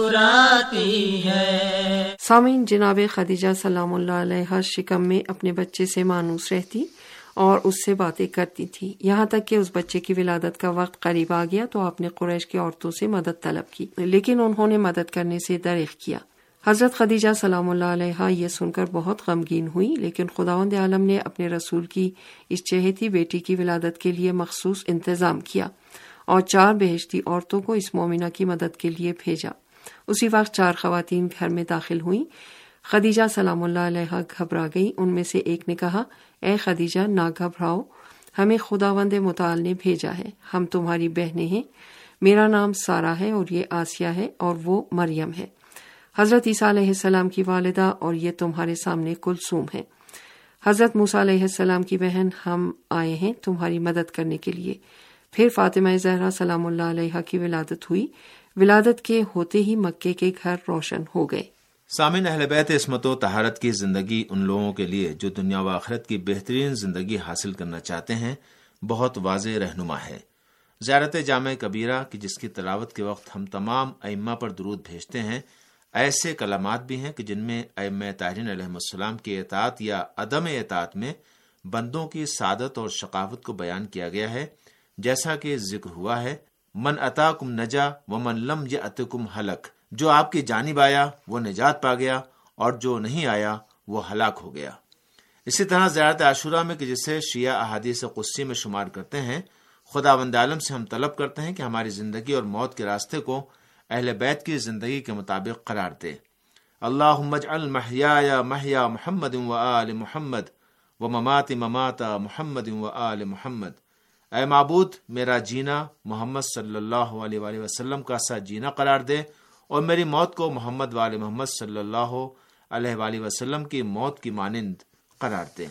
مسکراتی ہے۔ سامعین، جناب خدیجہ سلام اللہ علیہا شکم میں اپنے بچے سے مانوس رہتی اور اس سے باتیں کرتی تھی، یہاں تک کہ اس بچے کی ولادت کا وقت قریب آ گیا تو آپ نے قریش کی عورتوں سے مدد طلب کی، لیکن انہوں نے مدد کرنے سے دریغ کیا۔ حضرت خدیجہ سلام اللہ علیہا یہ سن کر بہت غمگین ہوئی، لیکن خداوند عالم نے اپنے رسول کی اس چہیتی بیٹی کی ولادت کے لیے مخصوص انتظام کیا اور چار بہشتی عورتوں کو اس مومنہ کی مدد کے لیے بھیجا۔ اسی وقت چار خواتین گھر میں داخل ہوئیں۔ خدیجہ سلام اللہ علیہا گھبرا گئی۔ ان میں سے ایک نے کہا، اے خدیجہ نہ گھبراؤ، ہمیں خداوند متعال نے بھیجا ہے، ہم تمہاری بہنیں ہیں، میرا نام سارہ ہے اور یہ آسیہ ہے اور وہ مریم ہے، حضرت عیسیٰ علیہ السلام کی والدہ، اور یہ تمہارے سامنے کلثوم ہے، حضرت موسیٰ علیہ السلام کی بہن، ہم آئے ہیں تمہاری مدد کرنے کے لیے۔ پھر فاطمہ زہرا سلام اللہ علیہا کی ولادت ہوئی۔ ولادت کے ہوتے ہی مکے کے گھر روشن ہو گئے۔ سامعین، اہل بیت عصمت و طہارت کی زندگی ان لوگوں کے لیے جو دنیا و آخرت کی بہترین زندگی حاصل کرنا چاہتے ہیں بہت واضح رہنما ہے۔ زیارت جامع کبیرہ کی جس کی تلاوت کے وقت ہم تمام ائمہ پر درود بھیجتے ہیں، ایسے کلمات بھی ہیں کہ جن میں ائمہ طاہرین علیہم السلام کی اطاعت یا عدم اطاعت میں بندوں کی سعادت اور شقاوت کو بیان کیا گیا ہے، جیسا کہ ذکر ہوا ہے، من اتاکم نجا ومن لم یاتکم ہلک، جو آپ کی جانب آیا وہ نجات پا گیا اور جو نہیں آیا وہ ہلاک ہو گیا۔ اسی طرح زیارت عاشورہ میں کہ جسے شیعہ احادیث قدسی میں شمار کرتے ہیں، خداوند عالم سے ہم طلب کرتے ہیں کہ ہماری زندگی اور موت کے راستے کو اہل بیت کی زندگی کے مطابق قرار دے۔ اللہم اجعل محیایا محیا محمد و آل محمد و مماتی ممات محمد و آل محمد۔ اے معبود، میرا جینا محمد صلی اللہ علیہ وآلہ وسلم کا سا جینا قرار دے اور میری موت کو محمد وآل محمد صلی اللہ علیہ وآلہ وسلم کی موت کی مانند قرار دے۔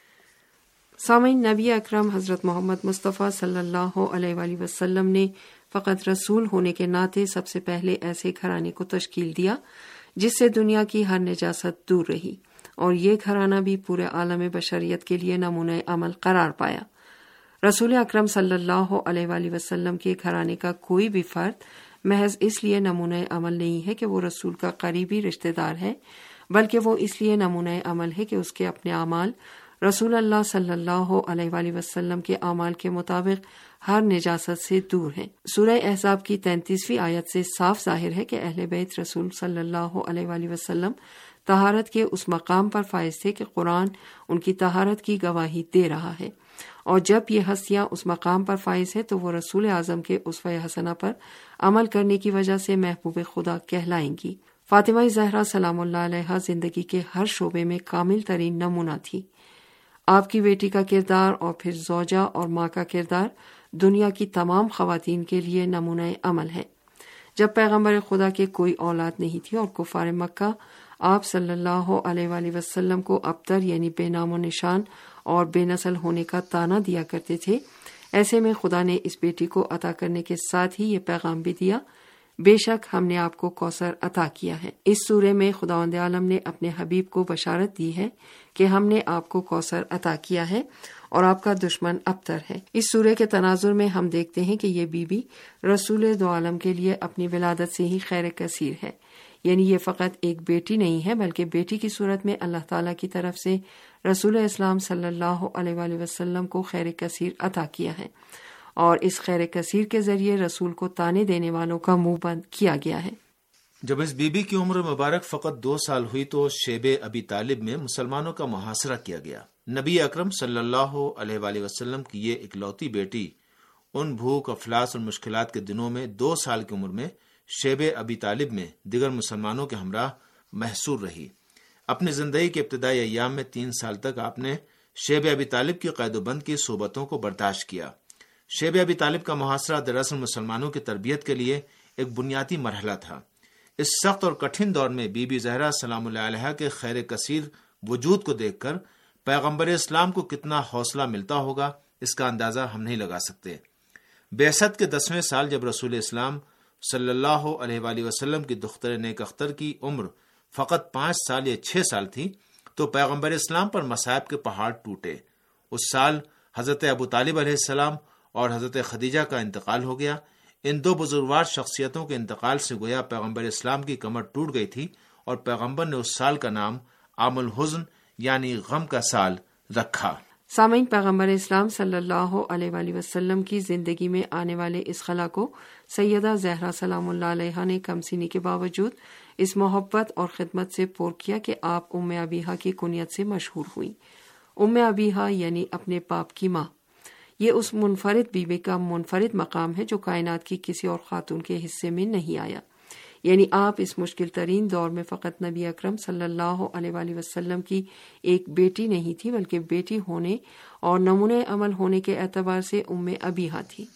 سامعین، نبی اکرم حضرت محمد مصطفیٰ صلی اللہ علیہ وآلہ وسلم نے فقط رسول ہونے کے ناطے سب سے پہلے ایسے گھرانے کو تشکیل دیا جس سے دنیا کی ہر نجاست دور رہی، اور یہ گھرانہ بھی پورے عالم بشریت کے لیے نمونہ عمل قرار پایا۔ رسول اکرم صلی اللہ علیہ وآلہ وسلم کے گھرانے کا کوئی بھی فرد محض اس لیے نمونہ عمل نہیں ہے کہ وہ رسول کا قریبی رشتہ دار ہے، بلکہ وہ اس لیے نمونہ عمل ہے کہ اس کے اپنے اعمال رسول اللہ صلی اللہ علیہ وآلہ وسلم کے اعمال کے مطابق ہر نجاست سے دور ہیں۔ سورہ احزاب کی تینتیسویں آیت سے صاف ظاہر ہے کہ اہل بیت رسول صلی اللہ علیہ وآلہ وسلم طہارت کے اس مقام پر فائز تھے کہ قرآن ان کی طہارت کی گواہی دے رہا ہے، اور جب یہ ہستیاں اس مقام پر فائز ہے تو وہ رسول اعظم کے اسوہ حسنہ پر عمل کرنے کی وجہ سے محبوب خدا کہلائیں گی۔ فاطمہ زہرا سلام اللہ علیہا زندگی کے ہر شعبے میں کامل ترین نمونہ تھی۔ آپ کی بیٹی کا کردار اور پھر زوجہ اور ماں کا کردار دنیا کی تمام خواتین کے لیے نمونہ عمل ہے۔ جب پیغمبر خدا کے کوئی اولاد نہیں تھی اور کفار مکہ آپ صلی اللہ علیہ وآلہ وسلم کو ابتر یعنی بے نام و نشان اور بے نسل ہونے کا طعنہ دیا کرتے تھے، ایسے میں خدا نے اس بیٹی کو عطا کرنے کے ساتھ ہی یہ پیغام بھی دیا، بے شک ہم نے آپ کو کوثر عطا کیا ہے۔ اس سورے میں خداوند عالم نے اپنے حبیب کو بشارت دی ہے کہ ہم نے آپ کو کوثر عطا کیا ہے اور آپ کا دشمن ابتر ہے۔ اس سورے کے تناظر میں ہم دیکھتے ہیں کہ یہ بی بی رسول دو عالم کے لیے اپنی ولادت سے ہی خیر کثیر ہے، یعنی یہ فقط ایک بیٹی نہیں ہے بلکہ بیٹی کی صورت میں اللہ تعالیٰ کی طرف سے رسول اسلام صلی اللہ علیہ وآلہ وسلم کو خیر کثیر عطا کیا ہے، اور اس خیر کثیر کے ذریعے رسول کو تانے دینے والوں کا منہ بند کیا گیا ہے۔ جب اس بی بی کی عمر مبارک فقط دو سال ہوئی تو شیب ابی طالب میں مسلمانوں کا محاصرہ کیا گیا۔ نبی اکرم صلی اللہ علیہ وآلہ وسلم کی یہ اکلوتی بیٹی ان بھوک، افلاس اور مشکلات کے دنوں میں دو سال کی عمر میں شیب ابی طالب میں دیگر مسلمانوں کے ہمراہ محصور رہی۔ اپنی زندگی کے ابتدائی ایام میں تین سال تک آپ نے شیب ابی طالب کی قید و بند کی صحبتوں کو برداشت کیا۔ شیب ابی طالب کا محاصرہ دراصل مسلمانوں کی تربیت کے لیے ایک بنیادی مرحلہ تھا۔ اس سخت اور کٹھن دور میں بی بی زہرا سلام اللہ علیہا کے خیر کثیر وجود کو دیکھ کر پیغمبر اسلام کو کتنا حوصلہ ملتا ہوگا، اس کا اندازہ ہم نہیں لگا سکتے۔ بعثت کے دسویں سال جب رسول اسلام صلی اللہ علیہ وآلہ وسلم کی دختر نیک اختر کی عمر فقط پانچ سال یا چھ سال تھی تو پیغمبر اسلام پر مصائب کے پہاڑ ٹوٹے۔ اس سال حضرت ابو طالب علیہ السلام اور حضرت خدیجہ کا انتقال ہو گیا۔ ان دو بزرگوار شخصیتوں کے انتقال سے گویا پیغمبر اسلام کی کمر ٹوٹ گئی تھی، اور پیغمبر نے اس سال کا نام عام الحزن یعنی غم کا سال رکھا۔ سامعین، پیغمبر اسلام صلی اللہ علیہ وآلہ وسلم کی زندگی میں آنے والے اس خلا کو سیدہ زہرا سلام اللہ علیہا نے کم سنی کے باوجود اس محبت اور خدمت سے پور کیا کہ آپ ام ابیہا کی کنیت سے مشہور ہوئی۔ ام ابیہا یعنی اپنے باپ کی ماں۔ یہ اس منفرد بیوی کا منفرد مقام ہے جو کائنات کی کسی اور خاتون کے حصے میں نہیں آیا۔ یعنی آپ اس مشکل ترین دور میں فقط نبی اکرم صلی اللہ علیہ وآلہ وسلم کی ایک بیٹی نہیں تھی، بلکہ بیٹی ہونے اور نمونہ عمل ہونے کے اعتبار سے ام ابیہا تھی۔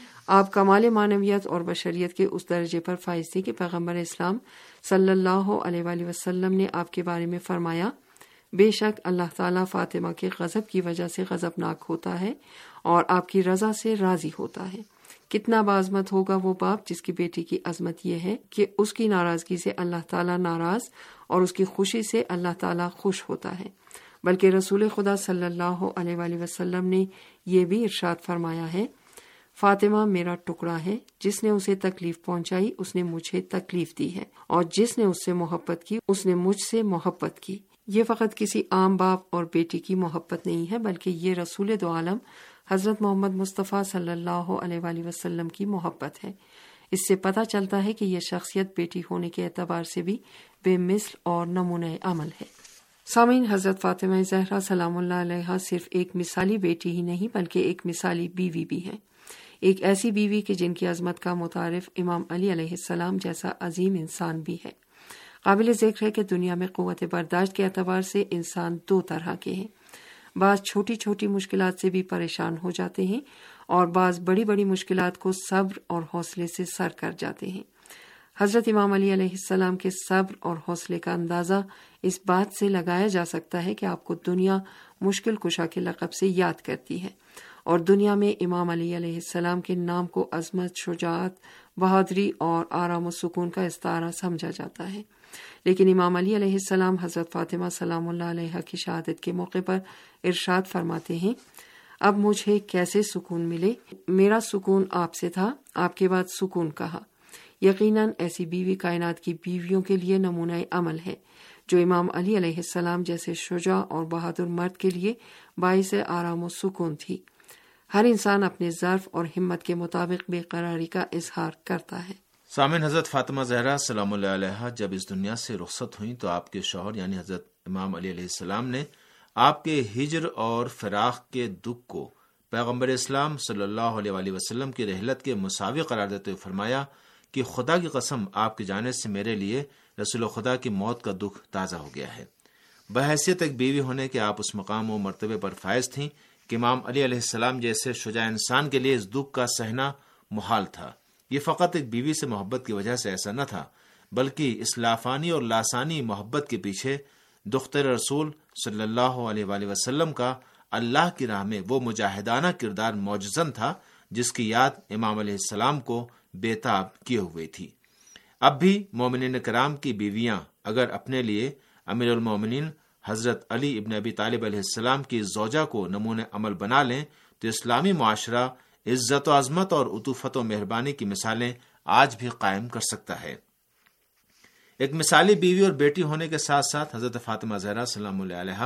آپ کمال معنویت اور بشریت کے اس درجے پر فائز تھی کہ پیغمبر اسلام صلی اللہ علیہ وآلہ وسلم نے آپ کے بارے میں فرمایا، بے شک اللہ تعالیٰ فاطمہ کے غضب کی وجہ سے غضبناک ہوتا ہے اور آپ کی رضا سے راضی ہوتا ہے۔ کتنا باعظمت ہوگا وہ باپ جس کی بیٹی کی عظمت یہ ہے کہ اس کی ناراضگی سے اللہ تعالیٰ ناراض اور اس کی خوشی سے اللہ تعالیٰ خوش ہوتا ہے۔ بلکہ رسول خدا صلی اللہ علیہ وآلہ وسلم نے یہ بھی ارشاد فرمایا ہے، فاطمہ میرا ٹکڑا ہے، جس نے اسے تکلیف پہنچائی اس نے مجھے تکلیف دی ہے، اور جس نے اس سے محبت کی اس نے مجھ سے محبت کی۔ یہ فقط کسی عام باپ اور بیٹی کی محبت نہیں ہے، بلکہ یہ رسول دو عالم حضرت محمد مصطفیٰ صلی اللہ علیہ وآلہ وسلم کی محبت ہے۔ اس سے پتہ چلتا ہے کہ یہ شخصیت بیٹی ہونے کے اعتبار سے بھی بے مثل اور نمونہ عمل ہے۔ سامعین، حضرت فاطمہ زہرا سلام اللہ علیہا صرف ایک مثالی بیٹی ہی نہیں بلکہ ایک مثالی بیوی بھی ہے، ایک ایسی بیوی کہ جن کی عظمت کا متعارف امام علی علیہ السلام جیسا عظیم انسان بھی ہے۔ قابل ذکر ہے کہ دنیا میں قوت برداشت کے اعتبار سے انسان دو طرح کے ہیں، بعض چھوٹی چھوٹی مشکلات سے بھی پریشان ہو جاتے ہیں اور بعض بڑی بڑی مشکلات کو صبر اور حوصلے سے سر کر جاتے ہیں۔ حضرت امام علی علیہ السلام کے صبر اور حوصلے کا اندازہ اس بات سے لگایا جا سکتا ہے کہ آپ کو دنیا مشکل کشا کے لقب سے یاد کرتی ہے، اور دنیا میں امام علی علیہ السلام کے نام کو عظمت، شجاعت، بہادری اور آرام و سکون کا استعارہ سمجھا جاتا ہے۔ لیکن امام علی علیہ السلام حضرت فاطمہ سلام اللہ علیہا کی شہادت کے موقع پر ارشاد فرماتے ہیں، اب مجھے کیسے سکون ملے؟ میرا سکون آپ سے تھا، آپ کے بعد سکون کہا۔ یقیناً ایسی بیوی کائنات کی بیویوں کے لیے نمونہ عمل ہے، جو امام علی علیہ السلام جیسے شجاع اور بہادر مرد کے لیے باعث آرام و سکون تھی۔ ہر انسان اپنے ظرف اور ہمت کے مطابق بے قراری کا اظہار کرتا ہے۔ سامعین، حضرت فاطمہ زہرا سلام اللہ علیہا جب اس دنیا سے رخصت ہوئیں تو آپ کے شوہر یعنی حضرت امام علی علیہ السلام نے آپ کے ہجر اور فراق کے دکھ کو پیغمبر اسلام صلی اللہ علیہ وآلہ وسلم کی رحلت کے مساوی قرار دیتے ہوئے فرمایا کہ خدا کی قسم آپ کی جانب سے میرے لیے رسول خدا کی موت کا دکھ تازہ ہو گیا ہے۔ بحیثیت ایک بیوی ہونے کے آپ اس مقام و مرتبے پر فائز تھیں کہ امام علی علیہ السلام جیسے شجاع انسان کے لیے اس دکھ کا سہنا محال تھا۔ یہ فقط ایک بیوی سے محبت کی وجہ سے ایسا نہ تھا، بلکہ اس لافانی اور لاسانی محبت کے پیچھے دختر رسول صلی اللہ علیہ وآلہ وسلم کا اللہ کی راہ میں وہ مجاہدانہ کردار معجزن تھا جس کی یاد امام علیہ السلام کو بےتاب کیے ہوئے تھی۔ اب بھی مومنین کرام کی بیویاں اگر اپنے لیے امیر المومنین حضرت علی ابن ابی طالب علیہ السلام کی زوجہ کو نمونہ عمل بنا لیں تو اسلامی معاشرہ عزت و عظمت اور عطوفت و مہربانی کی مثالیں آج بھی قائم کر سکتا ہے۔ ایک مثالی بیوی اور بیٹی ہونے کے ساتھ ساتھ حضرت فاطمہ زہرا سلام اللہ علیہا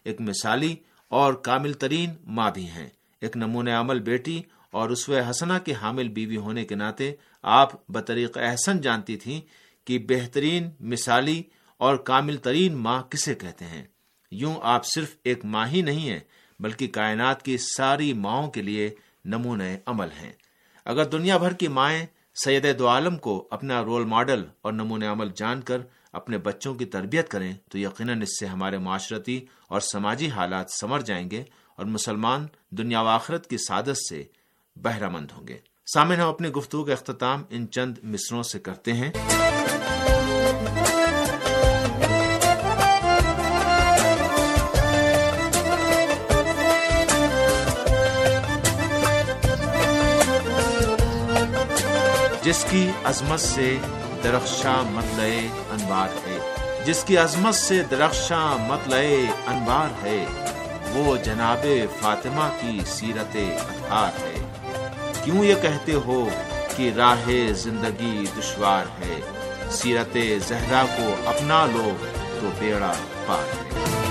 ایک مثالی اور کامل ترین ماں بھی ہیں۔ ایک نمونہ عمل بیٹی اور اسوہ حسنہ کے حامل بیوی ہونے کے ناطے آپ بطریق احسن جانتی تھیں کہ بہترین، مثالی اور کامل ترین ماں کسے کہتے ہیں۔ یوں آپ صرف ایک ماں ہی نہیں ہیں بلکہ کائنات کی ساری ماؤں کے لیے نمونہ عمل ہیں۔ اگر دنیا بھر کی مائیں سید دو عالم کو اپنا رول ماڈل اور نمونہ عمل جان کر اپنے بچوں کی تربیت کریں تو یقیناً اس سے ہمارے معاشرتی اور سماجی حالات سنور جائیں گے اور مسلمان دنیا و آخرت کی سعادت سے بہرہ مند ہوں گے۔ سامعین، ہم اپنی گفتگو کا اختتام ان چند مصروں سے کرتے ہیں۔ جس کی عظمت سے درخشاں مطلع انوار ہے، جس کی عظمت سے درخشاں مطلع انوار ہے، وہ جناب فاطمہ کی سیرت اطہار ہے۔ کیوں یہ کہتے ہو کہ راہ زندگی دشوار ہے، سیرت زہرا کو اپنا لو تو بیڑا پار ہے۔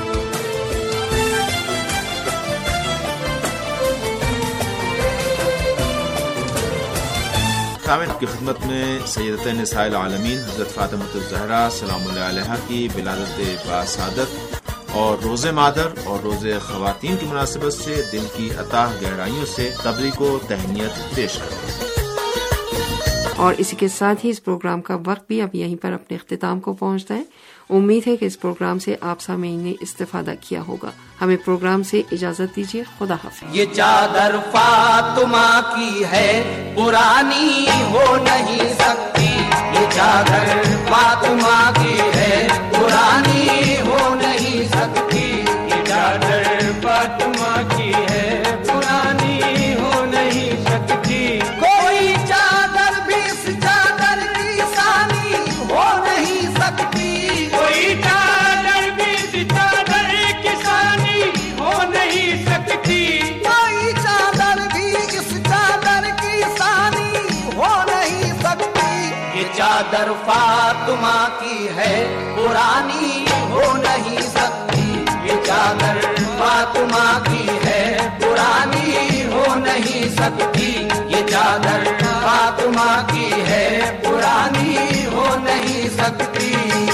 سامعین کی خدمت میں سیدۃ نساء العالمین حضرت فاطمہ الزہرا سلام اللہ علیہ کی ولادت باسعادت اور روز مادر اور روز خواتین کی مناسبت سے دل کی عطا گہرائیوں سے تبریک و تہنیت پیش کرتے ہیں۔ اور اسی کے ساتھ ہی اس پروگرام کا وقت بھی اب یہیں پر اپنے اختتام کو پہنچتا ہے۔ امید ہے کہ اس پروگرام سے آپ سامعین نے استفادہ کیا ہوگا۔ ہمیں پروگرام سے اجازت دیجیے، خدا حافظ۔ یہ چادر فاطمہ کی ہے، پرانی ہو نہیں سکتی۔ یہ چادر فاطمہ کی ہے، پرانی ہو نہیں سکتی۔ یہ چادر فاطمہ کی ہے، پرانی ہو نہیں سکتی۔ کوئی چادر بھی اس چادر کی ثانی ہو نہیں سکتی۔ کوئی چادر بھی اس چادر کی ثانی ہو نہیں سکتی۔ کوئی چادر بھی اس چادر کی ثانی ہو نہیں سکتی۔ یہ چادر فاطمہ کی ہے، پرانی ہو نہیں سکتی۔ یہ چادر فاطمہ کی ہے، پرانی ہو نہیں سکتی۔ یہ چادر فاطمہ کی ہے، پرانی ہو نہیں سکتی۔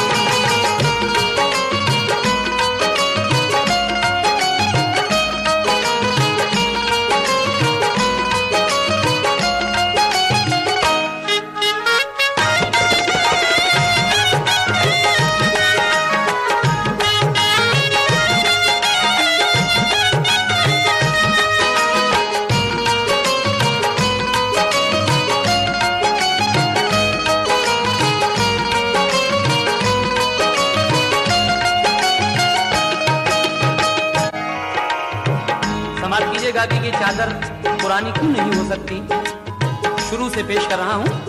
کہ یہ چادر پرانی کیوں نہیں ہو سکتی؟ شروع سے پیش کر رہا ہوں۔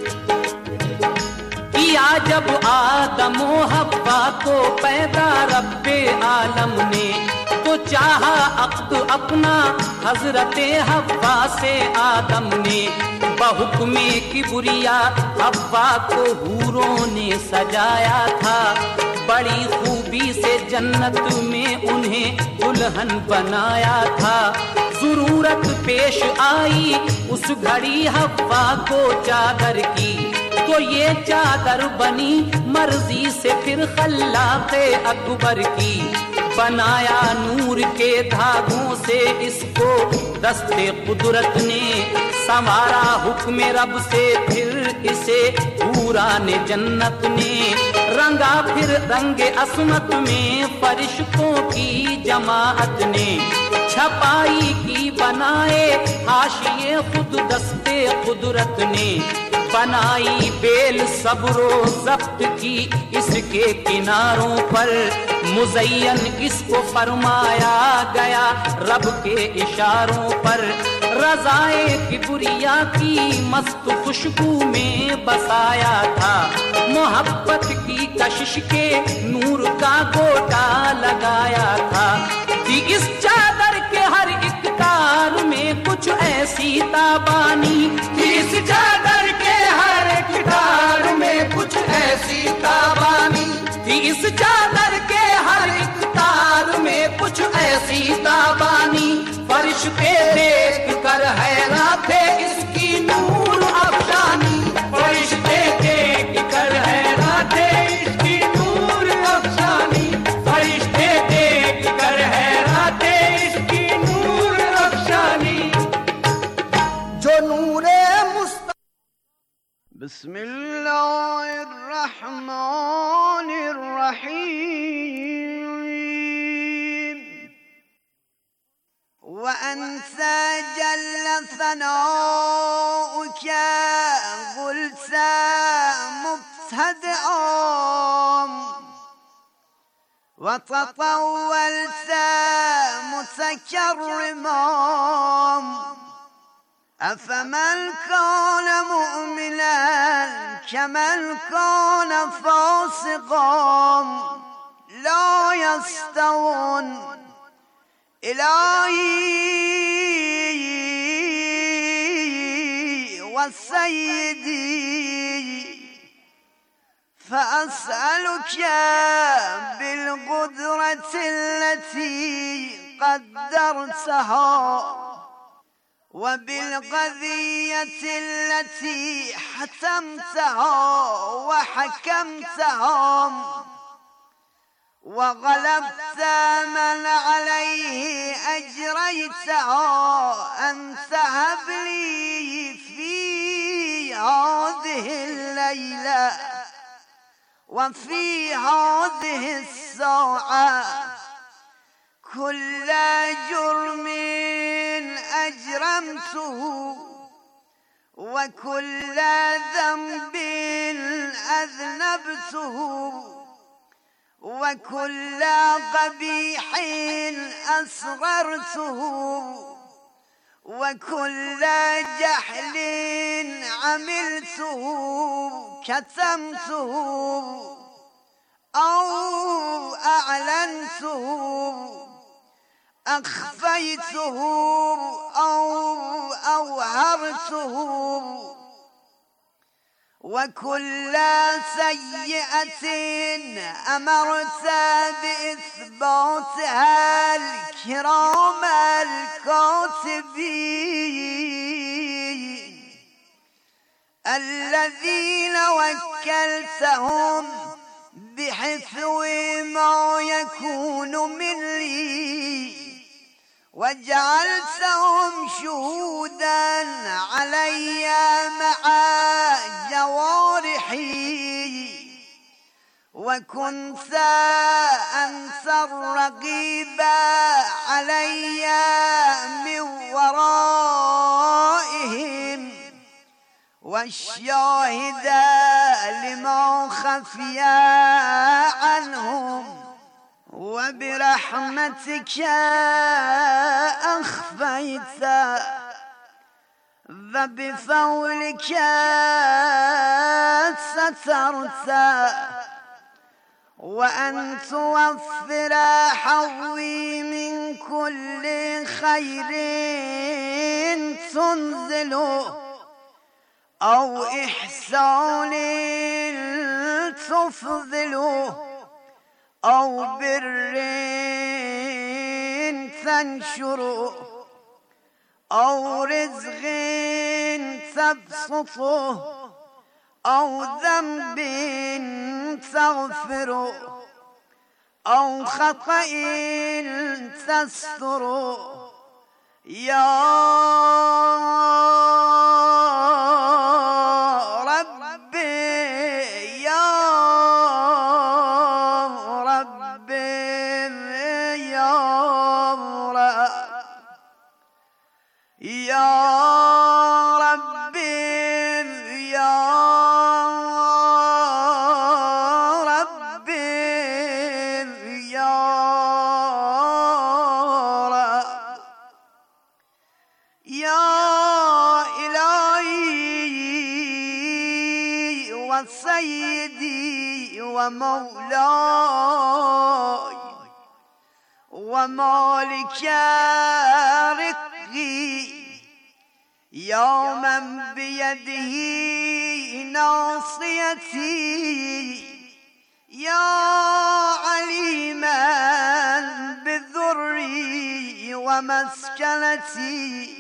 کیا جب آدم و حوا کو پیدا رب عالم نے، تو چاہا عقد اپنا حضرت حوا سے آدم نے۔ بحکم کبریا حوا کو حوروں نے سجایا تھا، بڑی خوبی سے جنت میں انہیں دلہن بنایا تھا۔ ضرورت پیش آئی اس گھڑی حوا کو چادر کی، تو یہ چادر بنی مرضی سے پھر خلاق اکبر کی۔ بنایا نور کے دھاگوں سے اس کو دست قدرت نے، سنوارا حکم رب سے پھر اسے حوران جنت نے۔ رنگا پھر رنگ عصمت میں فرشتوں کی جماعت نے، چھپائی کی بنائے حاشیے خود دست قدرت نے۔ بنائی بیل صبر و ضبط کی اس کے کناروں پر، مزین اس کو فرمایا گیا رب کے اشاروں پر۔ رضائے کبریا کی مست خوشبو میں بسایا تھا، محبت کی کشش کے نور کا گوٹا لگایا تھا۔ کہ اس چادر کے ہر ایک تار میں کچھ ایسی تابانی، اس چادر کے ہر ایک تار میں کچھ ایسی تابانی، اس چادر کے ہر ایک تار میں کچھ फरिश्ते देख कर हैरान थे इसकी नूर अफसानी, फरिश्ते देख कर हैरान थे इसकी नूर अफसानी, फरिश्ते देख कर हैरान थे इसकी नूर अफसानी। जो नूरे मुस्त बिस्मिल्लाहिर्रहमानिर्रहीम। وأنت جل ثناؤك قلت مبتدئا وتطولت متكرما، أفمن كان مؤمنا كمن كان فاسقا لا يستوون. إلهي وسيدي فأسألك بالقدرة التي قدرتها وبالقضية التي حتمتها وحكمتها وغلبت من عليه أجريتها، أن تهب لي في هذه الليلة وفي هذه الساعة كل جرم أجرمته وكل ذنب أذنبته وكل قبيح أصغرته وكل جحل عملته كتمته أو أعلنته أخفيته أو أوهرته وكل سيئة أمرت بإثباتها الكرام الكاتبين الذين وكلتهم بحفظ ما يكون مني وجعلتهم شهودا علي مع جوارحي وكنت أنت الرقيب علي من ورائهم والشاهد لما خفي عنهم وبرحمتك أخفيت وبفضلك سترت وأن توفر حظي من كل خير تنزله أو إحسان تفضله أو بر تنشره أو رزق تبسطه أو ذنب تغفره أو خطأ تستره يا سيدي ومولاي ومالك رقي يا من بيده ناصيتي يا عليما بالذري ومسكنتي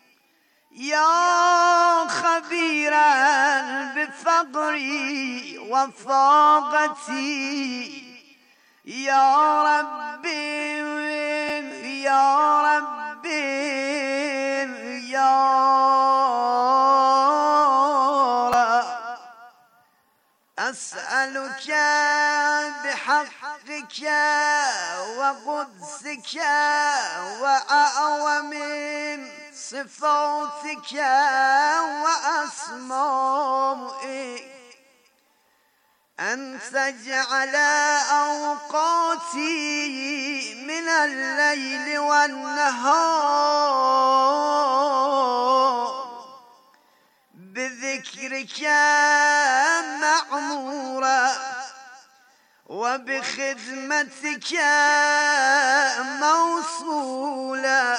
يا خبيرا بفقري وفاقتي يا ربي يا ربي يا أسألك بحقك وقدسك وأعظم صفاتك وأسمائك أن تجعل أوقاتي من الليل والنهار بذكرك معمورة وبخدمتك موصولة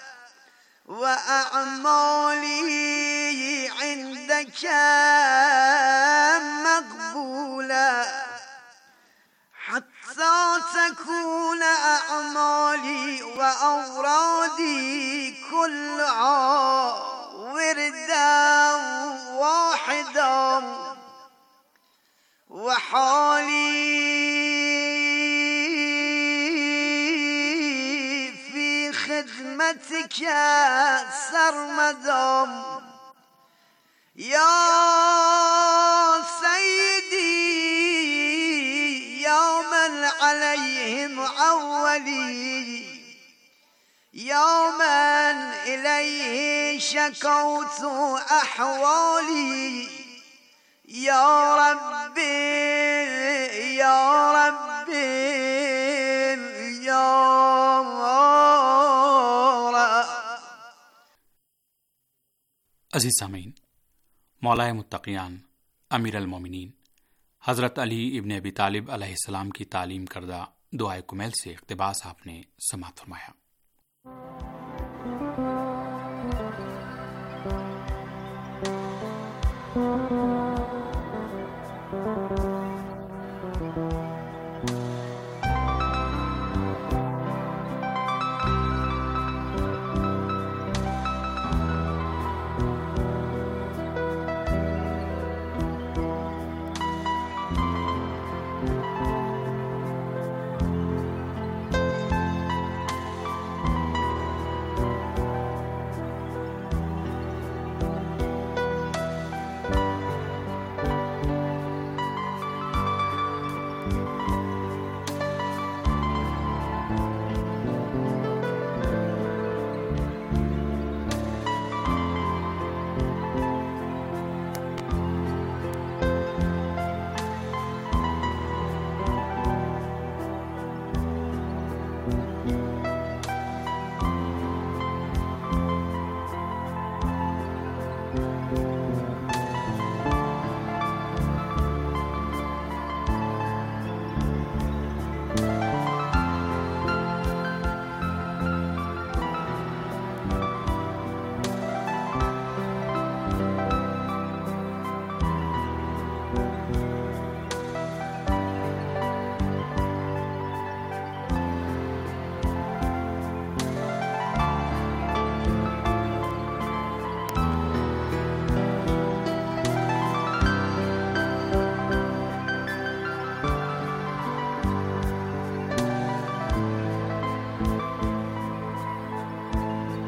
وأعمالي عندك مقبولة حتى تكون أعمالي وأورادي كلها وردا واحدا وحالي في خدمتك سرمدا يا سيدي يا من عليهم أولي يا من إليه شكوت أحوالي يا ربي يا ربي يا رب अजीज सामीन, मौलाए मुत्तक़ियान अमीर अल-मोमिनीन हज़रत अली इब्न अबी तालिब अलैहिस्सलाम की तालीम करदा दुआए कुमैल से इक़्तिबास आपने समाअत फरमाया।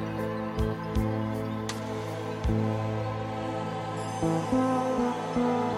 Thank you.